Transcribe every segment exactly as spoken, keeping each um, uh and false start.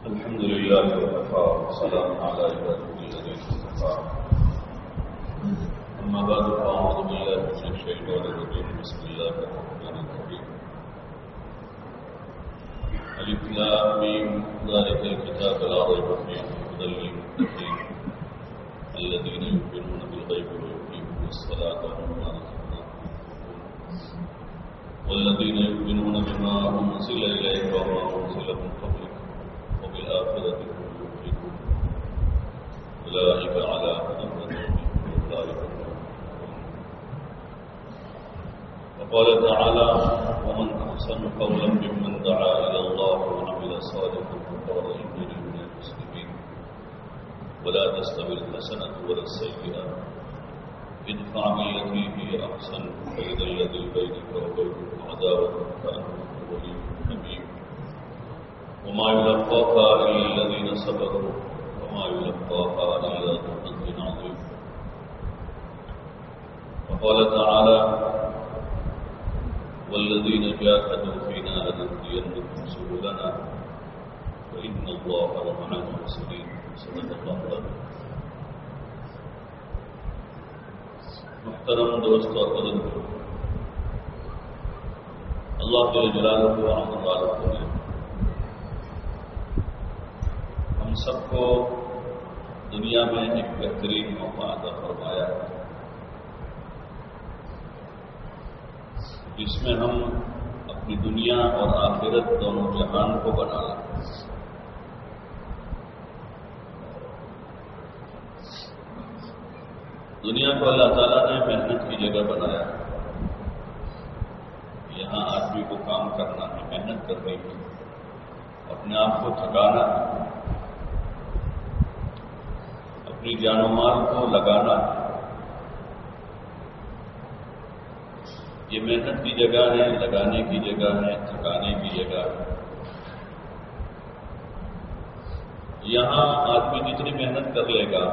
الحمد لله وكفى والسلام على عباده الذين اصطفى أما بعد فأعوذ بالله من الشيطان الرجيم بسم الله الرحمن الرحيم ألف لام ميم ذلك الكتاب لا ريب فيه هدى للمتقين الذين يؤمنون بالغيب ويقيمون الصلاة ومما رزقناهم ينفقون والذين يؤمنون بما أنزل إليك وما أنزل من قبلك وبالآخرة هم يوقنون أولئك على هدى من ربهم وأولئك هم المفلحون. وقال تعالى ومن أحسن قولا ممن دعا إلى الله وعمل صالحا وقال إنني من المسلمين ولا تستوي الحسنة ولا السيئة ادفع بالتي هي أحسن فإذا الذي بينك وبينه عداوة كأنه ولي حميم وما يلقاها إلا الذين صبروا وما يلقاها إلا ذو حظ عظيم. وقال تعالى والذين جاهدوا فينا لنهدينهم سبلنا وإن الله لمع المحسنين. صدق الله العظيم. محترم دوست اور بزرگ، اللہ جل جلالہ و عظمت نے ہم سب کو دنیا میں ایک بہترین موقع عطا فرمایا جس میں ہم اپنی دنیا اور آخرت دونوں جہان کو بنا لیں. دنیا کو اللہ تعالیٰ نے محنت کی جگہ بنایا. یہاں آدمی کو کام کرنا ہے، محنت کرنی ہے، اپنے آپ کو تھکانا ہے، اپنی جان و مال کو لگانا ہے. یہ محنت کی جگہ ہے، لگانے کی جگہ ہے، تھکانے کی جگہ ہے. یہاں آدمی جتنی محنت کر لے گا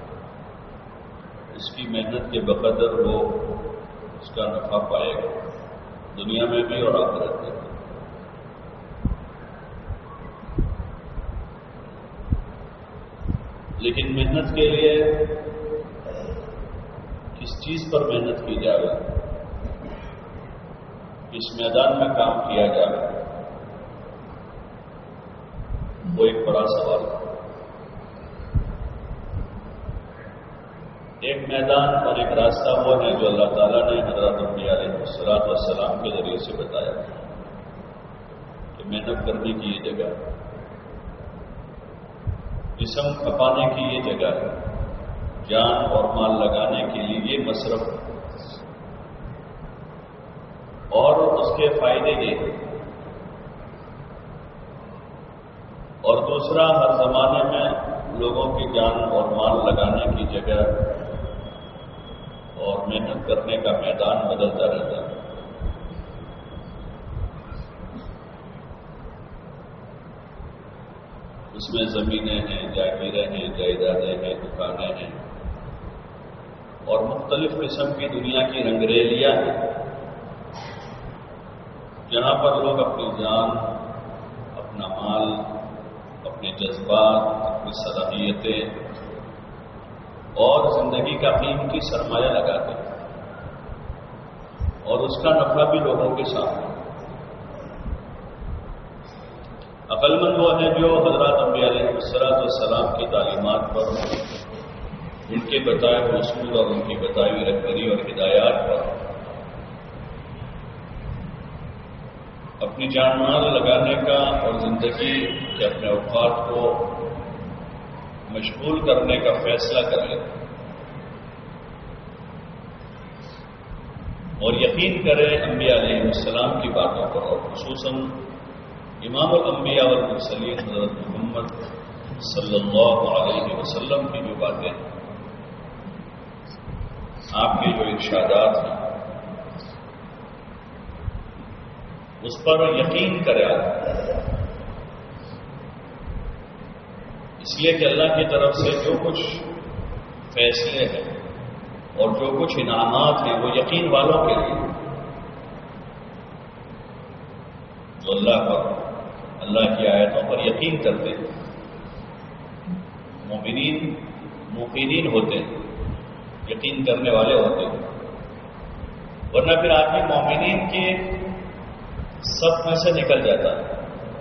اس کی محنت کے بقدر وہ اس کا نفع پائے گا، دنیا میں بھی اور آخرت میں بھی. لیکن محنت کے لیے کس چیز پر محنت کی جائے، کس میدان میں کام کیا جائے، وہ ایک بڑا سوال ہے. ایک میدان اور ایک راستہ وہ ہے جو اللہ تعالیٰ نے حضرت انبیاء علیہ الصلوۃ والسلام کے ذریعے سے بتایا کہ محنت کرنے کی یہ جگہ ہے، جسم کھپانے کی یہ جگہ ہے، جان اور مال لگانے کے لیے یہ مصرف ہے، اور اس کے فائدے یہ ہیں. اور دوسرا، ہر زمانے میں لوگوں کی جان اور مال لگانے کی جگہ اور محنت کرنے کا میدان بدلتا رہتا ہے. اس میں زمینیں ہیں، جاگیریں ہیں، جائیدادیں ہیں، دکانیں ہیں، اور مختلف قسم کی دنیا کی رنگریلیاں ہیں جہاں پر لوگ اپنی جان، اپنا مال، اپنے جذبات، اپنی صلاحیتیں اور زندگی کا قیمتی سرمایہ لگاتے ہیں، اور اس کا نفع بھی لوگوں کے سامنے. عقل مند وہ ہیں جو حضرات انبیاء علیہ السلام کی تعلیمات پر، ان کے بتائے ہوئے اصول اور ان کی بتائی ہوئی رہبری اور ہدایات پر اپنی جان مال لگانے کا اور زندگی کے اپنے اوقات کو مشغول کرنے کا فیصلہ کر لیتے اور یقین کریں انبیاء علیہ السلام کی باتوں پر، اور خصوصاً امام الانبیاء والمرسلین حضرت محمد صلی اللہ علیہ وسلم کی جو باتیں ہیں، آپ کے جو ارشادات ہیں، اس پر یقین کرے آدمی. اس لیے کہ اللہ کی طرف سے جو کچھ فیصلے ہیں اور جو کچھ انعامات ہیں وہ یقین والوں کے لیے، جو اللہ پر، اللہ کی آیتوں پر یقین کرتے ہیں. مومنین موقنین ہوتے ہیں، یقین کرنے والے ہوتے ہیں، ورنہ پھر آدمی مومنین کے سب میں سے نکل جاتا ہے۔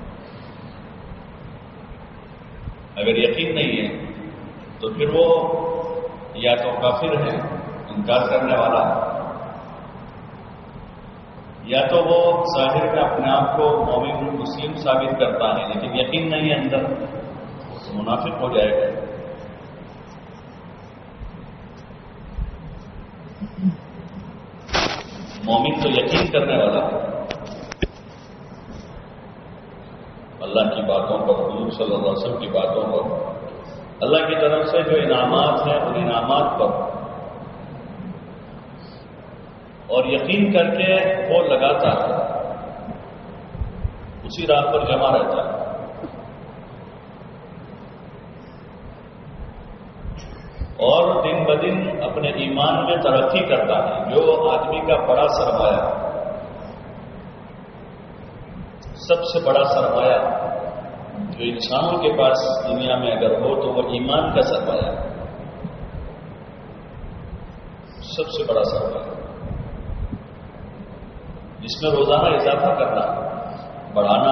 اگر یقین نہیں ہے تو پھر وہ یا تو کافر ہے، انکار کرنے والا ہے، یا تو وہ ظاہر میں اپنے آپ کو مومن مسلم ثابت کرتا ہے لیکن یقین نہیں ہے اندر، تو منافق ہو جائے گا۔ مومن تو یقین کرنے والا ہے اللہ کی باتوں پر، حضور صلی اللہ علیہ وسلم کی باتوں پر، اللہ کی طرف سے جو انعامات ہیں ان انعامات پر، اور یقین کر کے وہ لگاتا ہے، اسی راہ پر جمع رہتا ہے۔ اور دن بدن اپنے ایمان میں ترقی کرتا ہے۔ جو آدمی کا بڑا سرمایہ، سب سے بڑا سرمایہ جو انسانوں کے پاس دنیا میں اگر ہو تو وہ ایمان کا سرمایہ ہے، سب سے بڑا سرمایہ، جس میں روزانہ اضافہ کرنا، بڑھانا۔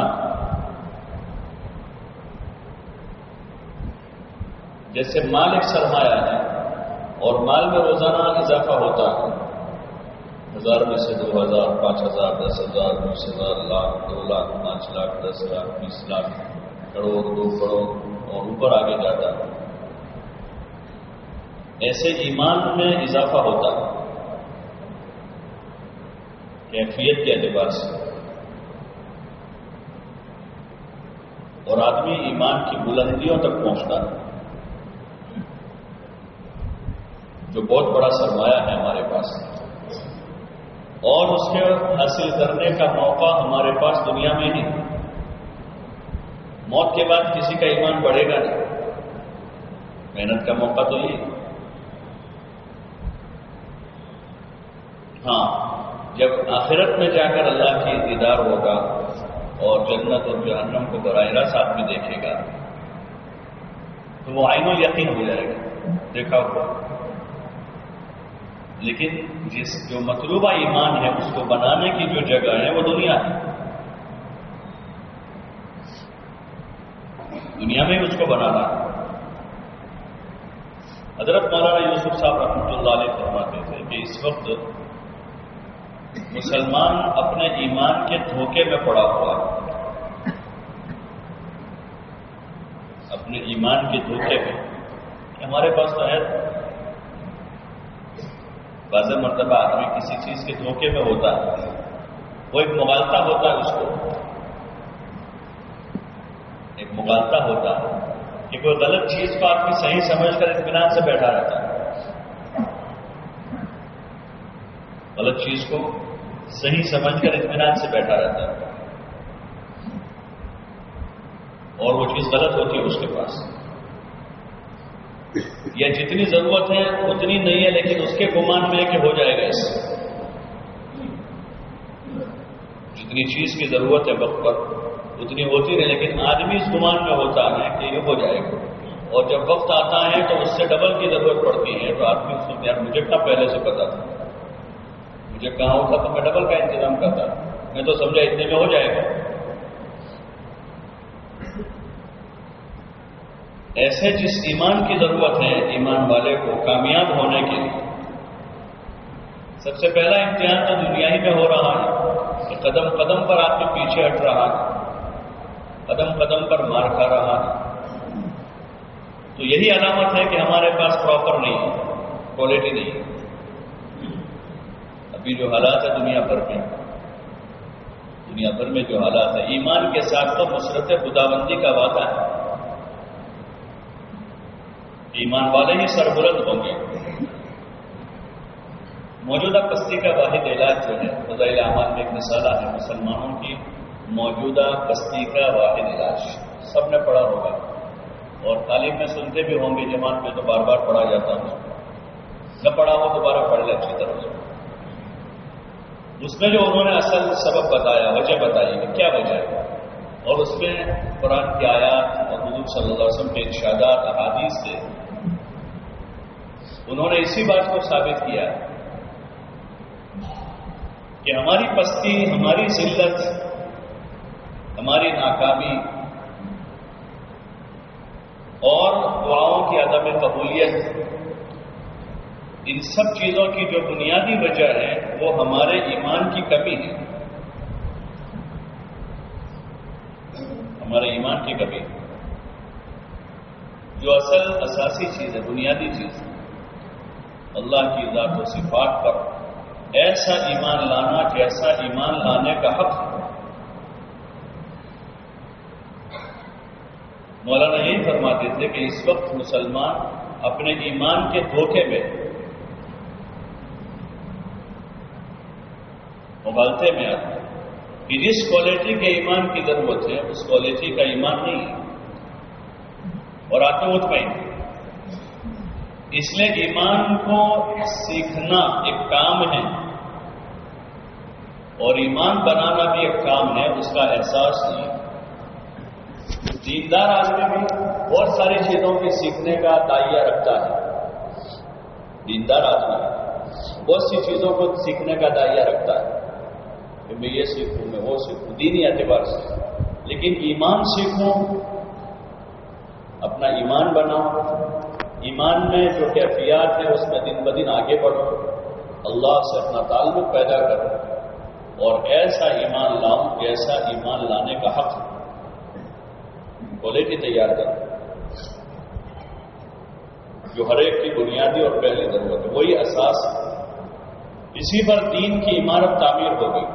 جیسے مال ایک سرمایہ ہے اور مال میں روزانہ اضافہ ہوتا ہے، ہزار میں سے دو ہزار، پانچ ہزار، دس ہزار، بیس ہزار، لاکھ، دو لاکھ، پانچ لاکھ، دس لاکھ، بیس لاکھ، کروڑ، دو کروڑ اور اوپر آگے جاتا ہے۔ ایسے ایمان میں اضافہ ہوتا ہے کیفیت کے اعتبار سے، اور آدمی ایمان کی بلندیوں تک پہنچتا ہے، جو بہت بڑا سرمایہ ہے ہمارے پاس، اور اس کے حاصل کرنے کا موقع ہمارے پاس دنیا میں ہی۔ موت کے بعد کسی کا ایمان بڑھے گا نہیں، محنت کا موقع تو یہ۔ ہاں، جب آخرت میں جا کر اللہ کی دیدار ہوگا اور جنت اور جہنم کو براہ راست آدمی دیکھے گا تو وہ عین و یقین ہو جائے گا، دیکھا ہوا۔ لیکن جس جو مطلوبہ ایمان ہے اس کو بنانے کی جو جگہ ہے وہ دنیا ہے، دنیا میں اس کو بنانا ہے۔ حضرت مولانا یوسف صاحب رحمۃ اللہ علیہ فرماتے تھے کہ اس وقت مسلمان اپنے ایمان کے دھوکے میں پڑا ہوا ہے، اپنے ایمان کے دھوکے میں۔ ہمارے پاس تو ہے، بعض مرتبہ آدمی کسی چیز کے دھوکے میں ہوتا ہے، وہ ایک مغالطہ ہوتا ہے، اس کو ایک مغالطہ ہوتا ہے کہ کوئی غلط چیز کو آدمی صحیح سمجھ کر اطمینان سے بیٹھا رہتا ہے، غلط چیز کو صحیح سمجھ کر اطمینان سے بیٹھا رہتا ہے، اور وہ چیز غلط ہوتی ہے اس کے پاس، یا جتنی ضرورت ہے اتنی نہیں ہے لیکن اس کے گمان میں کہ ہو جائے گا، اس سے جتنی چیز کی ضرورت ہے وقت پر اتنی ہوتی نہیں، لیکن آدمی اس گمان میں ہوتا ہے کہ یہ ہو جائے گا، اور جب وقت آتا ہے تو اس سے ڈبل کی ضرورت پڑتی ہے تو آدمی اس کو یار مجھے کہاں پہلے سے پتا تھا، مجھے کہاں ہوتا تو میں ڈبل کا انتظام کرتا، میں تو سمجھا اتنے میں ہو جائے گا۔ ایسے جس ایمان کی ضرورت ہے ایمان والے کو کامیاب ہونے کے لیے، سب سے پہلا امتحان تو دنیا ہی میں ہو رہا ہے کہ قدم قدم پر آدمی پیچھے ہٹ رہا ہے، قدم قدم پر مار کھا رہا ہے، تو یہی علامت ہے کہ ہمارے پاس پراپر نہیں ہے، کوالٹی نہیں ہے۔ ابھی جو حالات ہے دنیا بھر میں دنیا بھر میں جو حالات ہے، ایمان کے ساتھ تو نصرت خداوندی کا وعدہ ہے، ایمان والے ہی سربلند ہوں گے۔ موجودہ پستی کا واحد علاج جو ہے، فضائل اعمال میں ایک مثالہ ہے مسلمانوں کی موجودہ پستی کا واحد علاج، سب نے پڑھا ہوگا اور تعلیم میں سنتے بھی ہوں گے، جماعت میں تو بار بار پڑھا جاتا ہے، نہ پڑھا ہو دوبارہ پڑھ لیں اچھی طرح سے۔ اس میں جو انہوں نے اصل سبب بتایا، وجہ بتائی کہ کیا وجہ ہے، اور اس میں قرآن کی آیات اور حضور صلی اللہ علیہ وسلم کے ارشادات احادیث سے انہوں نے اسی بات کو ثابت کیا کہ ہماری پستی، ہماری ذلت، ہماری ناکامی اور دعاؤں کی عدم قبولیت، ان سب چیزوں کی جو بنیادی وجہ ہے وہ ہمارے ایمان کی کمی ہے، ہمارے ایمان کی کمی، جو اصل اساسی چیز ہے، بنیادی چیز ہے، اللہ کی ذات و صفات پر ایسا ایمان لانا جیسا ایمان لانے کا حق ہے۔ مولانا یہی فرماتے تھے کہ اس وقت مسلمان اپنے ایمان کے دھوکے میں، مغالطے میں آتے ہیں کہ جس کوالٹی کے ایمان کی ضرورت ہے اس کوالٹی کا ایمان نہیں ہے، اور آتے مطمئن۔ اس لیے ایمان کو سیکھنا ایک کام ہے اور ایمان بنانا بھی ایک کام ہے، اس کا احساس نہیں۔ دیندار آدمی بھی بہت ساری چیزوں کے سیکھنے کا دائیا رکھتا ہے، دیندار آدمی بہت سی چیزوں کو سیکھنے کا دائیا رکھتا ہے کہ میں یہ سیکھوں، میں وہ سیکھوں، دینی اعتبار سے، لیکن ایمان سیکھوں، اپنا ایمان بناؤ، ایمان میں جو کیفیات ہے اس میں دن بدن آگے بڑھو، اللہ سے اپنا تعلق پیدا کرو اور ایسا ایمان لاؤ جیسا ایمان لانے کا حق ہے، کوالٹی تیار کرو جو ہر ایک کی بنیادی اور پہلی ضرورت ہے، وہی اساس ہے، اسی پر دین کی عمارت تعمیر ہو گئی۔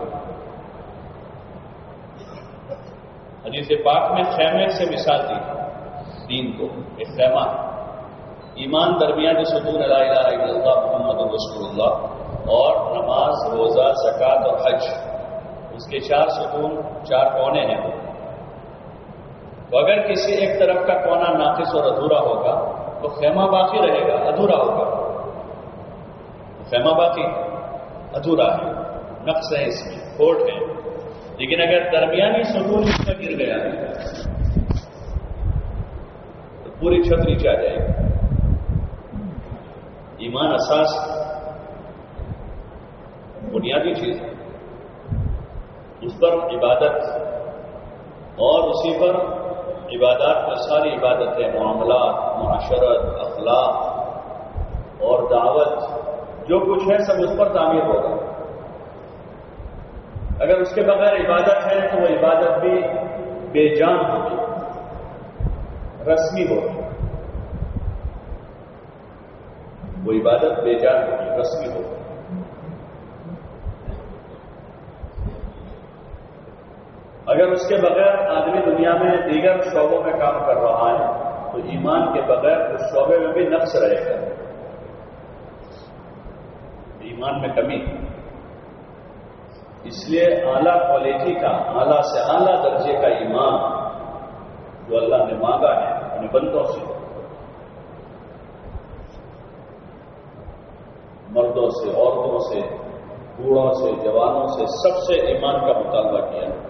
حدیث پاک میں خیمے سے مثال دی، دین کو ایک خیمہ، ایمان درمیان ستون لا الہ الا اللہ محمد رسول اللہ، اور نماز، روزہ، زکوٰۃ اور حج، اس کے چار ستون، چار کونے ہیں۔ تو اگر کسی ایک طرف کا کونا ناقص اور ادھورا ہوگا تو خیمہ باقی رہے گا، ادھورا ہوگا، خیمہ باقی ادھورا ہے، نقص ہے، اس میں کھوٹ ہے۔ لیکن اگر درمیانی ستون اس میں گر گیا تو پوری چھت نیچے آ جائے گی۔ ایمان اساس بنیادی چیز ہے، اس پر عبادت، اور اسی پر عبادات میں ساری عبادتیں، معاملات، معاشرت، اخلاق اور دعوت، جو کچھ ہے سب اس پر تعمیر ہوگا۔ اگر اس کے بغیر عبادت ہے تو وہ عبادت بھی بے جان ہوگی، رسمی ہوگی، وہ عبادت بے جان ہوگی، رسمی ہوگی۔ اگر اس کے بغیر آدمی دنیا میں دیگر شعبوں میں کام کر رہا ہے تو ایمان کے بغیر اس شعبے میں بھی نقص رہے گا، ایمان میں کمی۔ اس لیے اعلیٰ کوالٹی کا، اعلیٰ سے اعلیٰ درجے کا ایمان جو اللہ نے مانگا ہے اپنے بندوں سے، مردوں سے، عورتوں سے، بوڑھوں سے، جوانوں سے، سب سے ایمان کا مطالبہ کیا ہے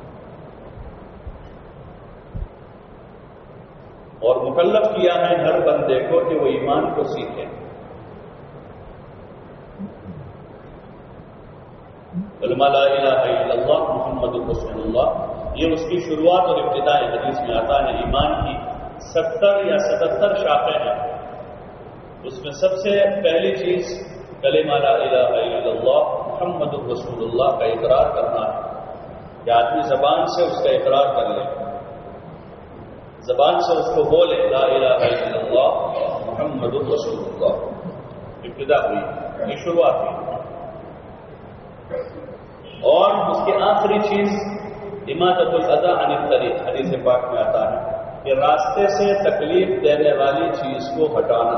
اور مکلف کیا ہے ہر بندے کو کہ وہ ایمان کو سیکھے۔ کلمہ لا الہ الا اللہ محمد رسول اللہ، یہ اس کی شروعات اور ابتدا ہے۔ حدیث میں آتا ہے ایمان کی ستر یا ستہتر شاخیں ہیں، اس میں سب سے پہلی چیز کلمہ لا الہ الا اللہ محمد رسول اللہ کا اقرار کرنا ہے کہ آدمی زبان سے اس کا اقرار کر لے، زبان سے اس کو بولے لا الہ الا اللہ محمد رسول اللہ، ابتدا ہوئی، یہ شروعات ہوئی۔ اور اس کی آخری چیز اماطۃ الاذی عن الطریق، حدیث پاک میں آتا ہے کہ راستے سے تکلیف دینے والی چیز کو ہٹانا،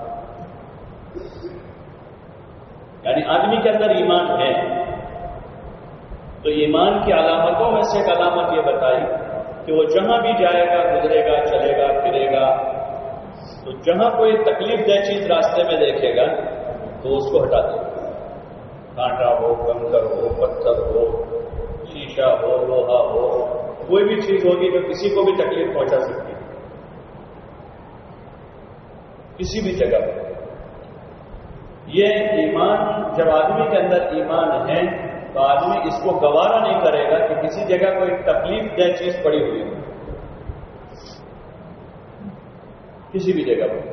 یعنی آدمی کے اندر ایمان ہے تو ایمان کی علامتوں میں سے ایک علامت یہ بتائی کہ وہ جہاں بھی جائے گا، گزرے گا، چلے گا، پھرے گا، تو جہاں کوئی تکلیف دہ چیز راستے میں دیکھے گا تو اس کو ہٹا دے گا، کانٹا ہو، کنکر ہو، پتھر ہو، شیشہ ہو، لوہا ہو، کوئی بھی چیز ہوگی جو کسی کو بھی تکلیف پہنچا سکتی ہے، کسی بھی جگہ پر۔ یہ ایمان، جب آدمی کے اندر ایمان ہے تو آدمی اس کو گوارا نہیں کرے گا کہ کسی جگہ کوئی تکلیف دہ چیز پڑی ہوئی ہے، کسی بھی جگہ پر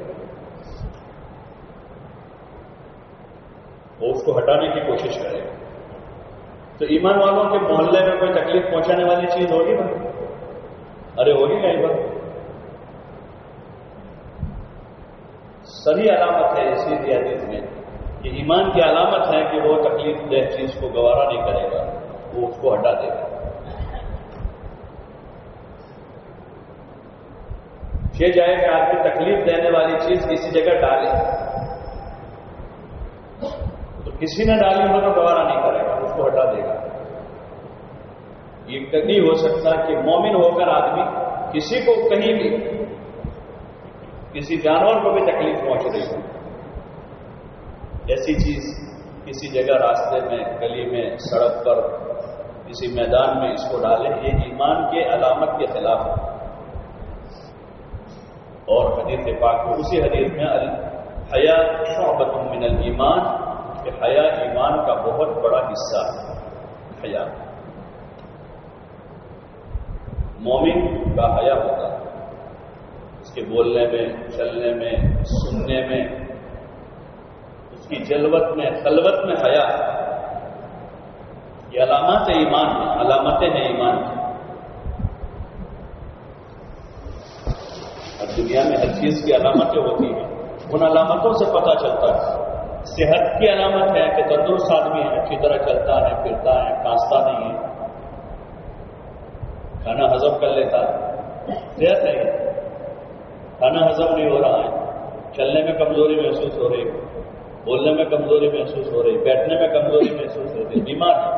وہ اس کو ہٹانے کی کوشش کرے گا۔ تو ایمان والوں کے محلے میں کوئی تکلیف پہنچانے والی چیز ہوگی نا؟ ارے ہوگی نا؟ ایک بار سبھی علامت ہے اسی حدیث میں کہ ایمان کی علامت ہے کہ وہ تکلیف دہ چیز کو گوارا نہیں کرے گا، وہ اس کو ہٹا دے گا۔ یہ جائے کہ آپ کی تکلیف دینے والی چیز کسی جگہ ڈالے تو کسی نے ڈالی ہو تو گوارا نہیں کرے گا، اس کو ہٹا دے گا۔ یہ کبھی ہو سکتا کہ مومن ہو کر آدمی کسی کو کہیں بھی، کسی جانور کو بھی تکلیف پہنچ رہی ہو، ایسی چیز کسی جگہ راستے میں، گلی میں، سڑک پر، کسی میدان میں اس کو ڈالے، یہ ایمان کے علامت کے خلاف ہے۔ اور حدیث پاک میں اسی حدیث میں الحیا شعبۃ من الایمان کہ حیا ایمان کا بہت بڑا حصہ ہے۔ حیا مومن کا حیا ہوتا ہے، اس کے بولنے میں، چلنے میں، سننے میں، اس کی جلوت میں، خلوت میں حیا۔ یہ علامات ایمان ہیں، علامتیں ہیں ایمان کی۔ اب دنیا میں ہر چیز کی علامتیں ہوتی ہیں، ان علامتوں سے پتہ چلتا ہے۔ صحت کی علامت ہے کہ تندرست آدمی ہے، اچھی طرح چلتا ہے، پھرتا ہے، کانستا نہیں ہے، کھانا ہضم کر لیتا ہے، صحت ہے۔ کھانا ہضم نہیں ہو رہا ہے، چلنے میں کمزوری محسوس ہو رہی، بولنے میں کمزوری محسوس ہو رہی، بیٹھنے میں کمزوری محسوس ہو رہی، بیمار ہے۔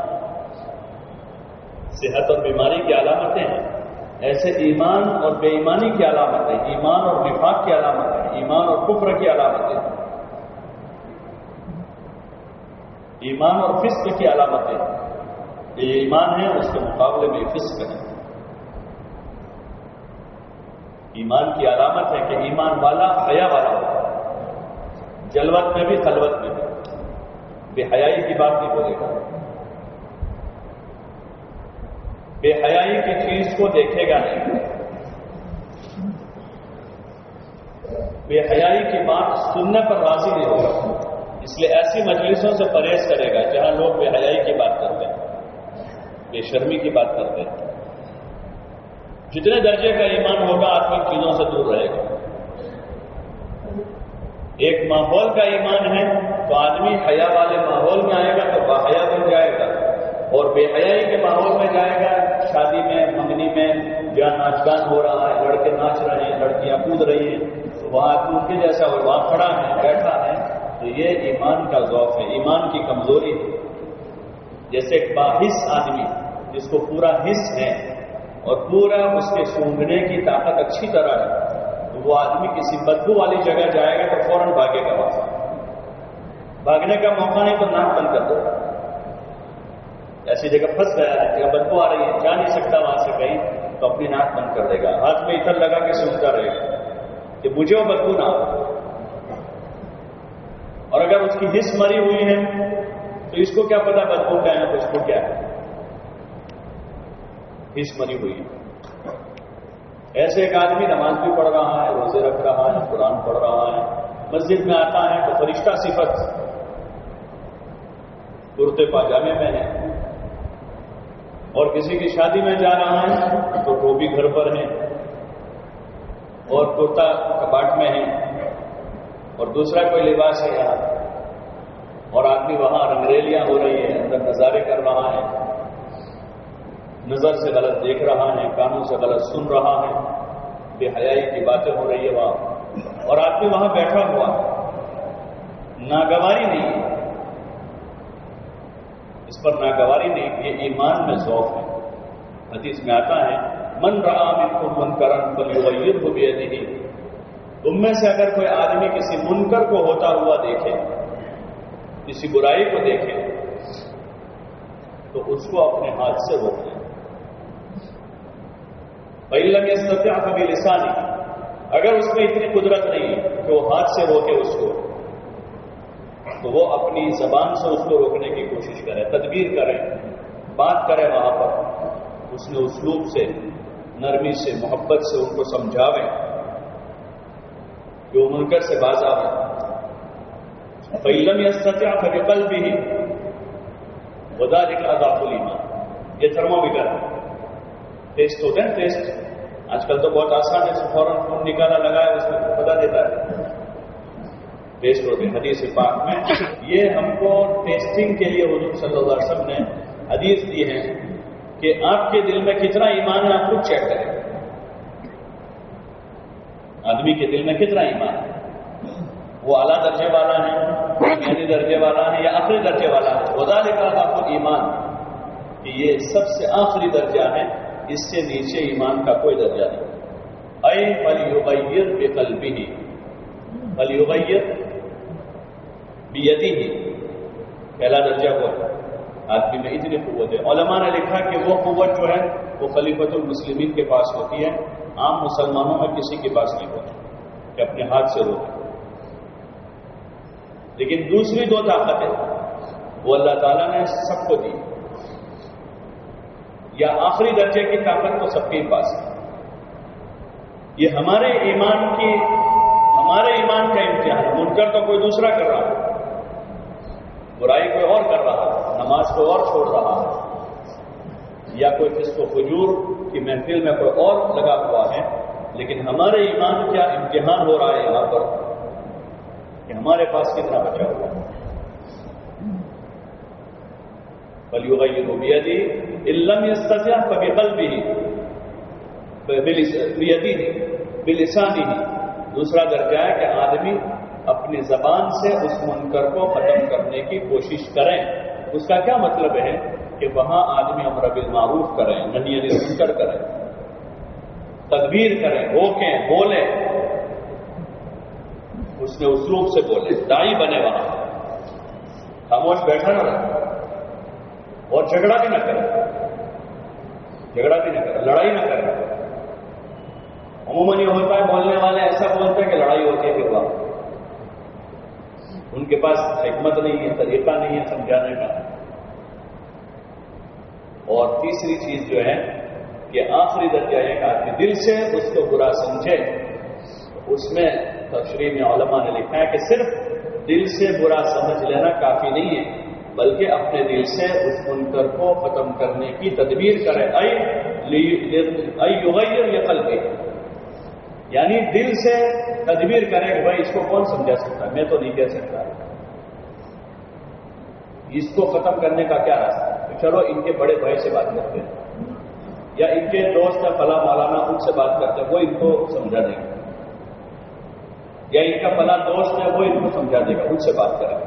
صحت اور بیماری کی علامتیں ہیں، ایسے ایمان اور بے ایمانی کی علامتیں، ایمان اور نفاق کی علامتیں، ایمان اور کفر کی علامتیں، ایمان اور فسق کی علامتیں۔ یہ ایمان ہے، اس کے مقابلے میں فسق ہے۔ ایمان کی علامت ہے کہ ایمان والا حیا والا ہوتا ہے، جلوت میں بھی، خلوت میں بھی، بے حیائی کی بات نہیں بولے گا، بے حیائی کی چیز کو دیکھے گا نہیں، بے حیائی کی بات سننے پر راضی نہیں ہوگا، اس لیے ایسی مجلسوں سے پرہیز کرے گا جہاں لوگ بے حیائی کی بات کرتے ہیں، بے شرمی کی بات کرتے ہیں۔ جتنے درجے کا ایمان ہوگا آدمی چیزوں سے دور رہے گا۔ ایک ماحول کا ایمان ہے تو آدمی حیا والے ماحول میں آئے گا تو باحیا بن جائے گا، اور بے حیائی کے ماحول میں جائے گا، شادی میں، منگنی میں، جہاں ناچ گان ہو رہا ہے، لڑکے ناچ رہے ہیں، لڑکیاں کود رہی ہیں، تو وہاں آدمی ان کے جیسا ہو، وہاں کھڑا ہے، بیٹھا ہے، تو یہ ایمان کا ضعف ہے، ایمان کی کمزوری ہے۔ جیسے ایک باحث آدمی جس کو پورا حس ہے اور پورا اس کے سونگھنے کی طاقت اچھی طرح ہے، تو وہ آدمی کسی بدبو والی جگہ جائے گا تو فوراً بھاگے گا، وہاں بھاگنے کا موقع نہیں تو ناک بند کر دو۔ ایسی جگہ پھنس گیا ہے، جگہ بدبو آ رہی ہے، جا نہیں سکتا وہاں سے کہیں، تو اپنی ناک بند کر دے گا، ہاتھ میں اتر لگا کے سونگتا رہے گا کہ مجھے وہ بدبو نہ ہو۔ اور اگر اس کی حس مری ہوئی ہے تو اس کو کیا پتا بدبو کیا ہے، تو اس کو کیا ہے، حس مری ہوئی ہے۔ ایسے ایک آدمی نماز بھی پڑھ رہا ہے، روزے رکھ رہا ہے، قرآن پڑھ رہا ہے، مسجد میں آتا ہے تو فرشتہ صفت، کرتے پاجامے میں ہے، اور کسی کی شادی میں جا رہا ہے تو ٹوپی گھر پر ہے اور کرتا کپاٹ میں ہے اور دوسرا کوئی لباس ہے یہاں، اور آدمی وہاں رنگریلیاں ہو رہی ہے، اندر نظارے کر رہا ہے، نظر سے غلط دیکھ رہا ہے، کانوں سے غلط سن رہا ہے، بے حیائی کی باتیں ہو رہی ہے وہاں، اور آدمی وہاں بیٹھا ہوا، ناگواری نہیں ہے، اس پر ناگواری نہیں، یہ ایمان میں ضعف ہے۔ حدیث میں آتا ہے من رآ منکم منکرا فلیغیرہ بیدہ، تم میں سے اگر کوئی آدمی کسی منکر کو ہوتا ہوا دیکھے، کسی برائی کو دیکھے، تو اس کو اپنے ہاتھ سے روک لے۔ فَإِن لَّمْ يَسْتَطِعْ فَبِلِسَانِهِ، اگر اس میں اتنی قدرت نہیں ہے کہ وہ ہاتھ سے روکے اس کو، تو وہ اپنی زبان سے اس کو روکنے کی کوشش کرے، تدبیر کرے، بات کرے وہاں پر، اس نے اسلوب سے، نرمی سے، محبت سے ان کو سمجھاوے کہ وہ منکر سے باز آوے۔ فَإِن لَّمْ يَسْتَطِعْ فَبِقَلْبِهِ وَذَلِكَ أَضْعَفُ الْإِيمَانِ۔ یہ تھرمو میٹر ٹیسٹ ہوتے ہیں، ٹیسٹ آج کل تو بہت آسان ہے، فوراً خون نکالا لگایا اس میں پتہ دیتا ہے، ٹیسٹ ہوتے ہیں۔ حدیث پاک میں یہ ہم کو ٹیسٹنگ کے لیے حضور صلی اللہ علیہ وسلم نے حدیث دی ہے کہ آپ کے دل میں کتنا ایمان ہے آپ خود چیک کریں، آدمی کے دل میں کتنا ایمان ہے، وہ اعلیٰ درجے والا ہے، بنیادی درجے والا ہے یا آخری درجے والا ہے۔ وذالک اضعف الایمان، کہ یہ سب سے آخری درجہ ہے، اس سے نیچے ایمان کا کوئی درجہ نہیں۔ اے فلیغیر بقلبہ، فلیغیر بیدہ، پہلا درجہ وہ ہے، آدمی میں اتنی قوت ہے۔ علماء نے لکھا کہ وہ قوت جو ہے وہ خلیفۃ المسلمین کے پاس ہوتی ہے، عام مسلمانوں میں کسی کے پاس نہیں ہوتی کہ اپنے ہاتھ سے روکے۔ لیکن دوسری دو طاقتیں وہ اللہ تعالیٰ نے سب کو دی، یا آخری درجے کی طاقت تو سب کے پاس ہے۔ یہ ہمارے ایمان کی ہمارے ایمان کا امتحان ہے۔ منکر تو کوئی دوسرا کر رہا ہے، برائی کوئی اور کر رہا ہے، نماز کو اور چھوڑ رہا ہے، یا کوئی فسق و فجور کی محفل میں کوئی اور لگا ہوا ہے، لیکن ہمارے ایمان کیا امتحان ہو رہا ہے یہاں پر کہ ہمارے پاس کتنا بچا ہوا ہے۔ فَلْيُغَيِّرْهُ بِيَدِهِ إِن لَّمْ يَسْتَطِعْ فَبِقَلْبِهِ بِيَدِهِ بِلِسَانِهِ۔ دوسرا درجہ ہے کہ آدمی اپنی زبان سے اس منکر کو ختم کرنے کی کوشش کریں۔ اس کا کیا مطلب ہے کہ وہاں آدمی امر بالمعروف کریں، نہی عن المنکر کریں، تدبیر کریں، روکیں، بولیں، اس نے اسلوب سے بولے، دائی بنے، وہاں خاموش بیٹھا نہ رہے، اور جھگڑا بھی نہ کرے، جھگڑا بھی نہ کرے، لڑائی نہ کرے۔ عموماً یہ ہوتا ہے بولنے والے ایسا بولتے ہیں کہ لڑائی ہوتی ہے، پھر وہاں ان کے پاس حکمت نہیں ہے، طریقہ نہیں ہے سمجھانے کا۔ اور تیسری چیز جو ہے کہ آخری درجہ ہے کہ آدمی دل سے اس کو برا سمجھے۔ اس میں تفسیر میں علماء نے لکھا ہے کہ صرف دل سے برا سمجھ لینا کافی نہیں ہے، بلکہ اپنے دل سے اس منکر کو ختم کرنے کی تدبیر کرے۔ اے یغیر بقلبہ، یعنی دل سے تدبیر کرے کہ بھائی اس کو کون سمجھا سکتا ہے، میں تو نہیں کہہ سکتا، اس کو ختم کرنے کا کیا راستہ ہے؟ چلو ان کے بڑے بھائی سے بات کرتے ہیں، یا ان کے دوست ہے فلاں مولانا، ان سے بات کرتے ہیں، وہ ان کو سمجھا دے گا، یا ان کا فلاں دوست ہے وہ ان کو سمجھا دے گا، ان سے بات کریں۔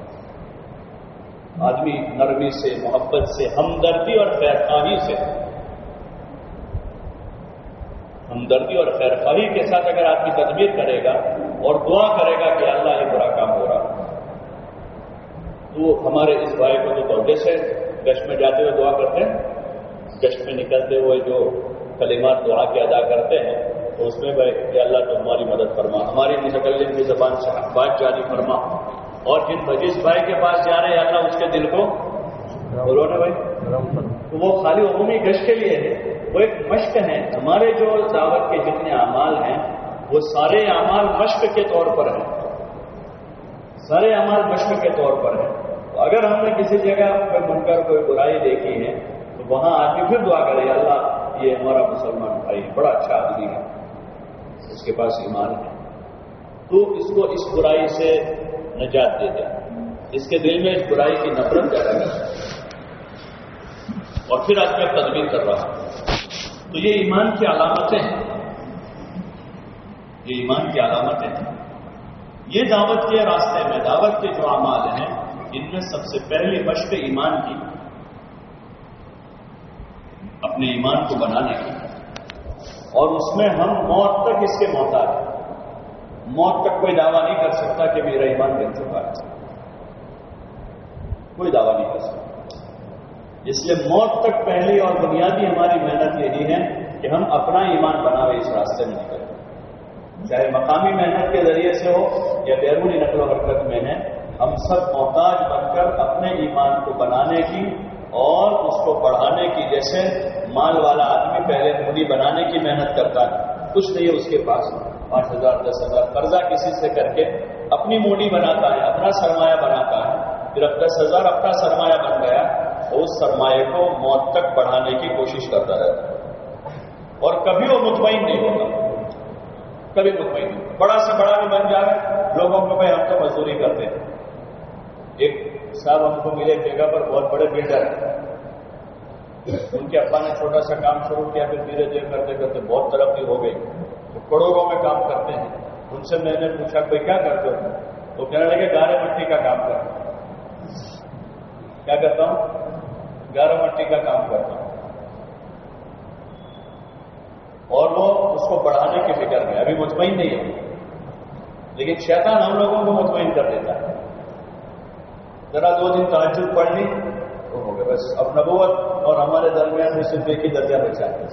آدمی نرمی سے، محبت سے، ہمدردی اور خیرخواہی سے ہمدردی اور خیرخواہی کے ساتھ اگر آدمی تدبیر کرے گا اور دعا کرے گا کہ اللہ یہ برا کام ہو رہا، تو ہمارے اس بھائی کو جو توجہ سے گشت میں جاتے ہوئے دعا کرتے ہیں، گشت میں نکلتے ہوئے جو کلمات دعا کے ادا کرتے ہیں، تو اس میں بھائی کہ اللہ تو ہماری مدد فرما، ہماری متکلم کی زبان سے بات جاری فرما، اور جن جس بھائی کے پاس جا رہے ہیں اللہ اس کے دل کو بولو نا بھائی، تو وہ خالی عمومی گشت کے لیے ہے، وہ ایک مشق ہے۔ ہمارے جو دعوت کے جتنے اعمال ہیں وہ سارے اعمال مشق کے طور پر ہیں، سارے اعمال مشق کے طور پر ہیں۔ تو اگر ہم نے کسی جگہ پر منکر کوئی برائی دیکھی ہے تو وہاں آدمی پھر دعا کرے، اللہ یہ ہمارا مسلمان بھائی بڑا اچھا آدمی ہے، اس کے پاس ایمان ہے، تو اس کو اس برائی سے نجات دے دے، اس کے دل میں اس برائی کی نفرت پیدا کر، اور پھر آج میں تدبیر کر رہا ہوں۔ تو یہ ایمان کی علامتیں ہیں، یہ ایمان کی علامتیں ہیں۔ یہ دعوت کے راستے میں دعوت کے جو اعمال ہیں ان میں سب سے پہلی مشق ایمان کی، اپنے ایمان کو بنانے کی، اور اس میں ہم موت تک اس کے محتاج ہیں۔ موت تک کوئی دعویٰ نہیں کر سکتا کہ میرا ایمان بن چکا ہے، کوئی دعویٰ نہیں کر سکتا۔ اس لیے موت تک پہلی اور بنیادی ہماری محنت یہی ہے کہ ہم اپنا ایمان بناوے اس راستے میں نکلیں، چاہے مقامی محنت کے ذریعے سے ہو یا بیرونی نقل و حرکت میں ہے، ہم سب محتاج بن کر اپنے ایمان کو بنانے کی اور اس کو بڑھانے کی، جیسے مال والا آدمی پہلے موڑی بنانے کی محنت کرتا ہے، کچھ نہیں ہے اس کے پاس، پانچ ہزار دس ہزار قرضہ کسی سے کر کے اپنی موڑی بناتا ہے، اپنا سرمایہ بناتا ہے، پھر اب دس ہزار اپنا سرمایہ بن گیا تو اس سرمایہ کو موت تک بڑھانے کی کوشش کرتا رہتا ہے اور کبھی وہ مطمئن نہیں ہوتا، کبھی مطمئن نہیں، بڑا سے بڑا بھی بن جائے، لوگوں کو بھائی ہم تو مزدوری کرتے ہیں۔ ایک صاحب ہم کو ملے جگہ پر، بہت بڑے بلڈر، ان کے ابا نے چھوٹا سا کام شروع کیا، پھر دھیرے دھیرے کرتے کرتے بہت ترقی ہو گئی، تو کروڑوں میں کام کرتے ہیں۔ ان سے میں نے پوچھا کوئی کیا کرتے ہو؟ تو کہنے لگے گارے مٹی کا کام کرتا ہوں۔ کیا کرتا ہوں؟ گارے مٹی کا کام کرتا ہوں، اور وہ اس کو بڑھانے کی فکر میں، ابھی مطمئن نہیں ہے، لیکن شیطان ہم لوگوں کو مطمئن کر دیتا ہے۔ ذرا دو دن تہجد پڑھ لی تو ہو گیا، بس اب نبوت اور ہمارے درمیان میں صرف ایک ہی درجہ بچا ہے۔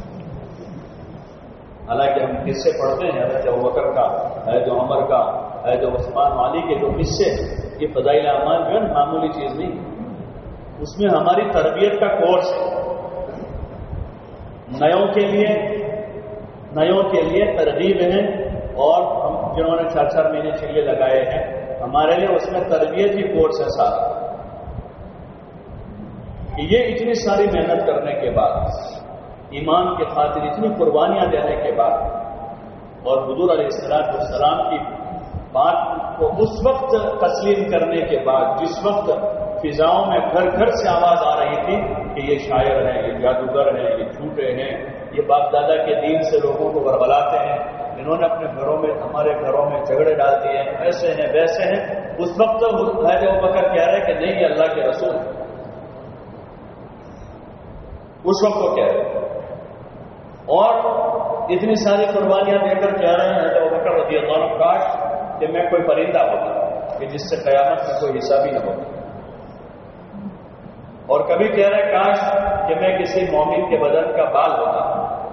حالانکہ ہم قصے پڑھتے ہیں، حضرت ابوبکر کا، حضرت عمر کا، حضرت عثمان علی کے جو قصے، یہ فضائل اعمال جو ہے معمولی چیز نہیں، اس میں ہماری تربیت کا کورس ہے۔ نیوں کے لیے نیوں کے لیے ترغیب ہے، اور ہم جنہوں نے چار چار مہینے چلے لگائے ہیں، ہمارے لیے اس میں تربیت ہی کورس ہے سارا، کہ یہ اتنی ساری محنت کرنے کے بعد، ایمان کے خاطر اتنی قربانیاں دینے کے بعد، اور حضور علیہ السلام کی بات کو اس وقت تسلیم کرنے کے بعد، جس وقت فضاؤں میں گھر گھر سے آواز آ رہی تھی کہ یہ شاعر ہیں، یہ جادوگر ہیں، یہ جھوٹے ہیں، یہ باپ دادا کے دین سے لوگوں کو ورغلاتے ہیں، انہوں نے اپنے گھروں میں، ہمارے گھروں میں جھگڑے ڈال دیے ہیں، ایسے ہیں ویسے ہیں، اس وقت حضرت ابوبکر کہہ رہے کہ نہیں، یہ اللہ کے رسول ہیں۔ اس وقت وہ کہہ رہے اور اتنی ساری قربانیاں دے کر کہہ رہے ہیں حضرت ابوبکر رضی اللہ عنہ، کاش کہ میں کوئی پرندہ ہوتا کہ جس سے قیامت میں کوئی حساب ہی نہ ہوتا، اور کبھی کہہ رہے کاش کہ میں کسی مومن کے بدن کا بال ہوتا۔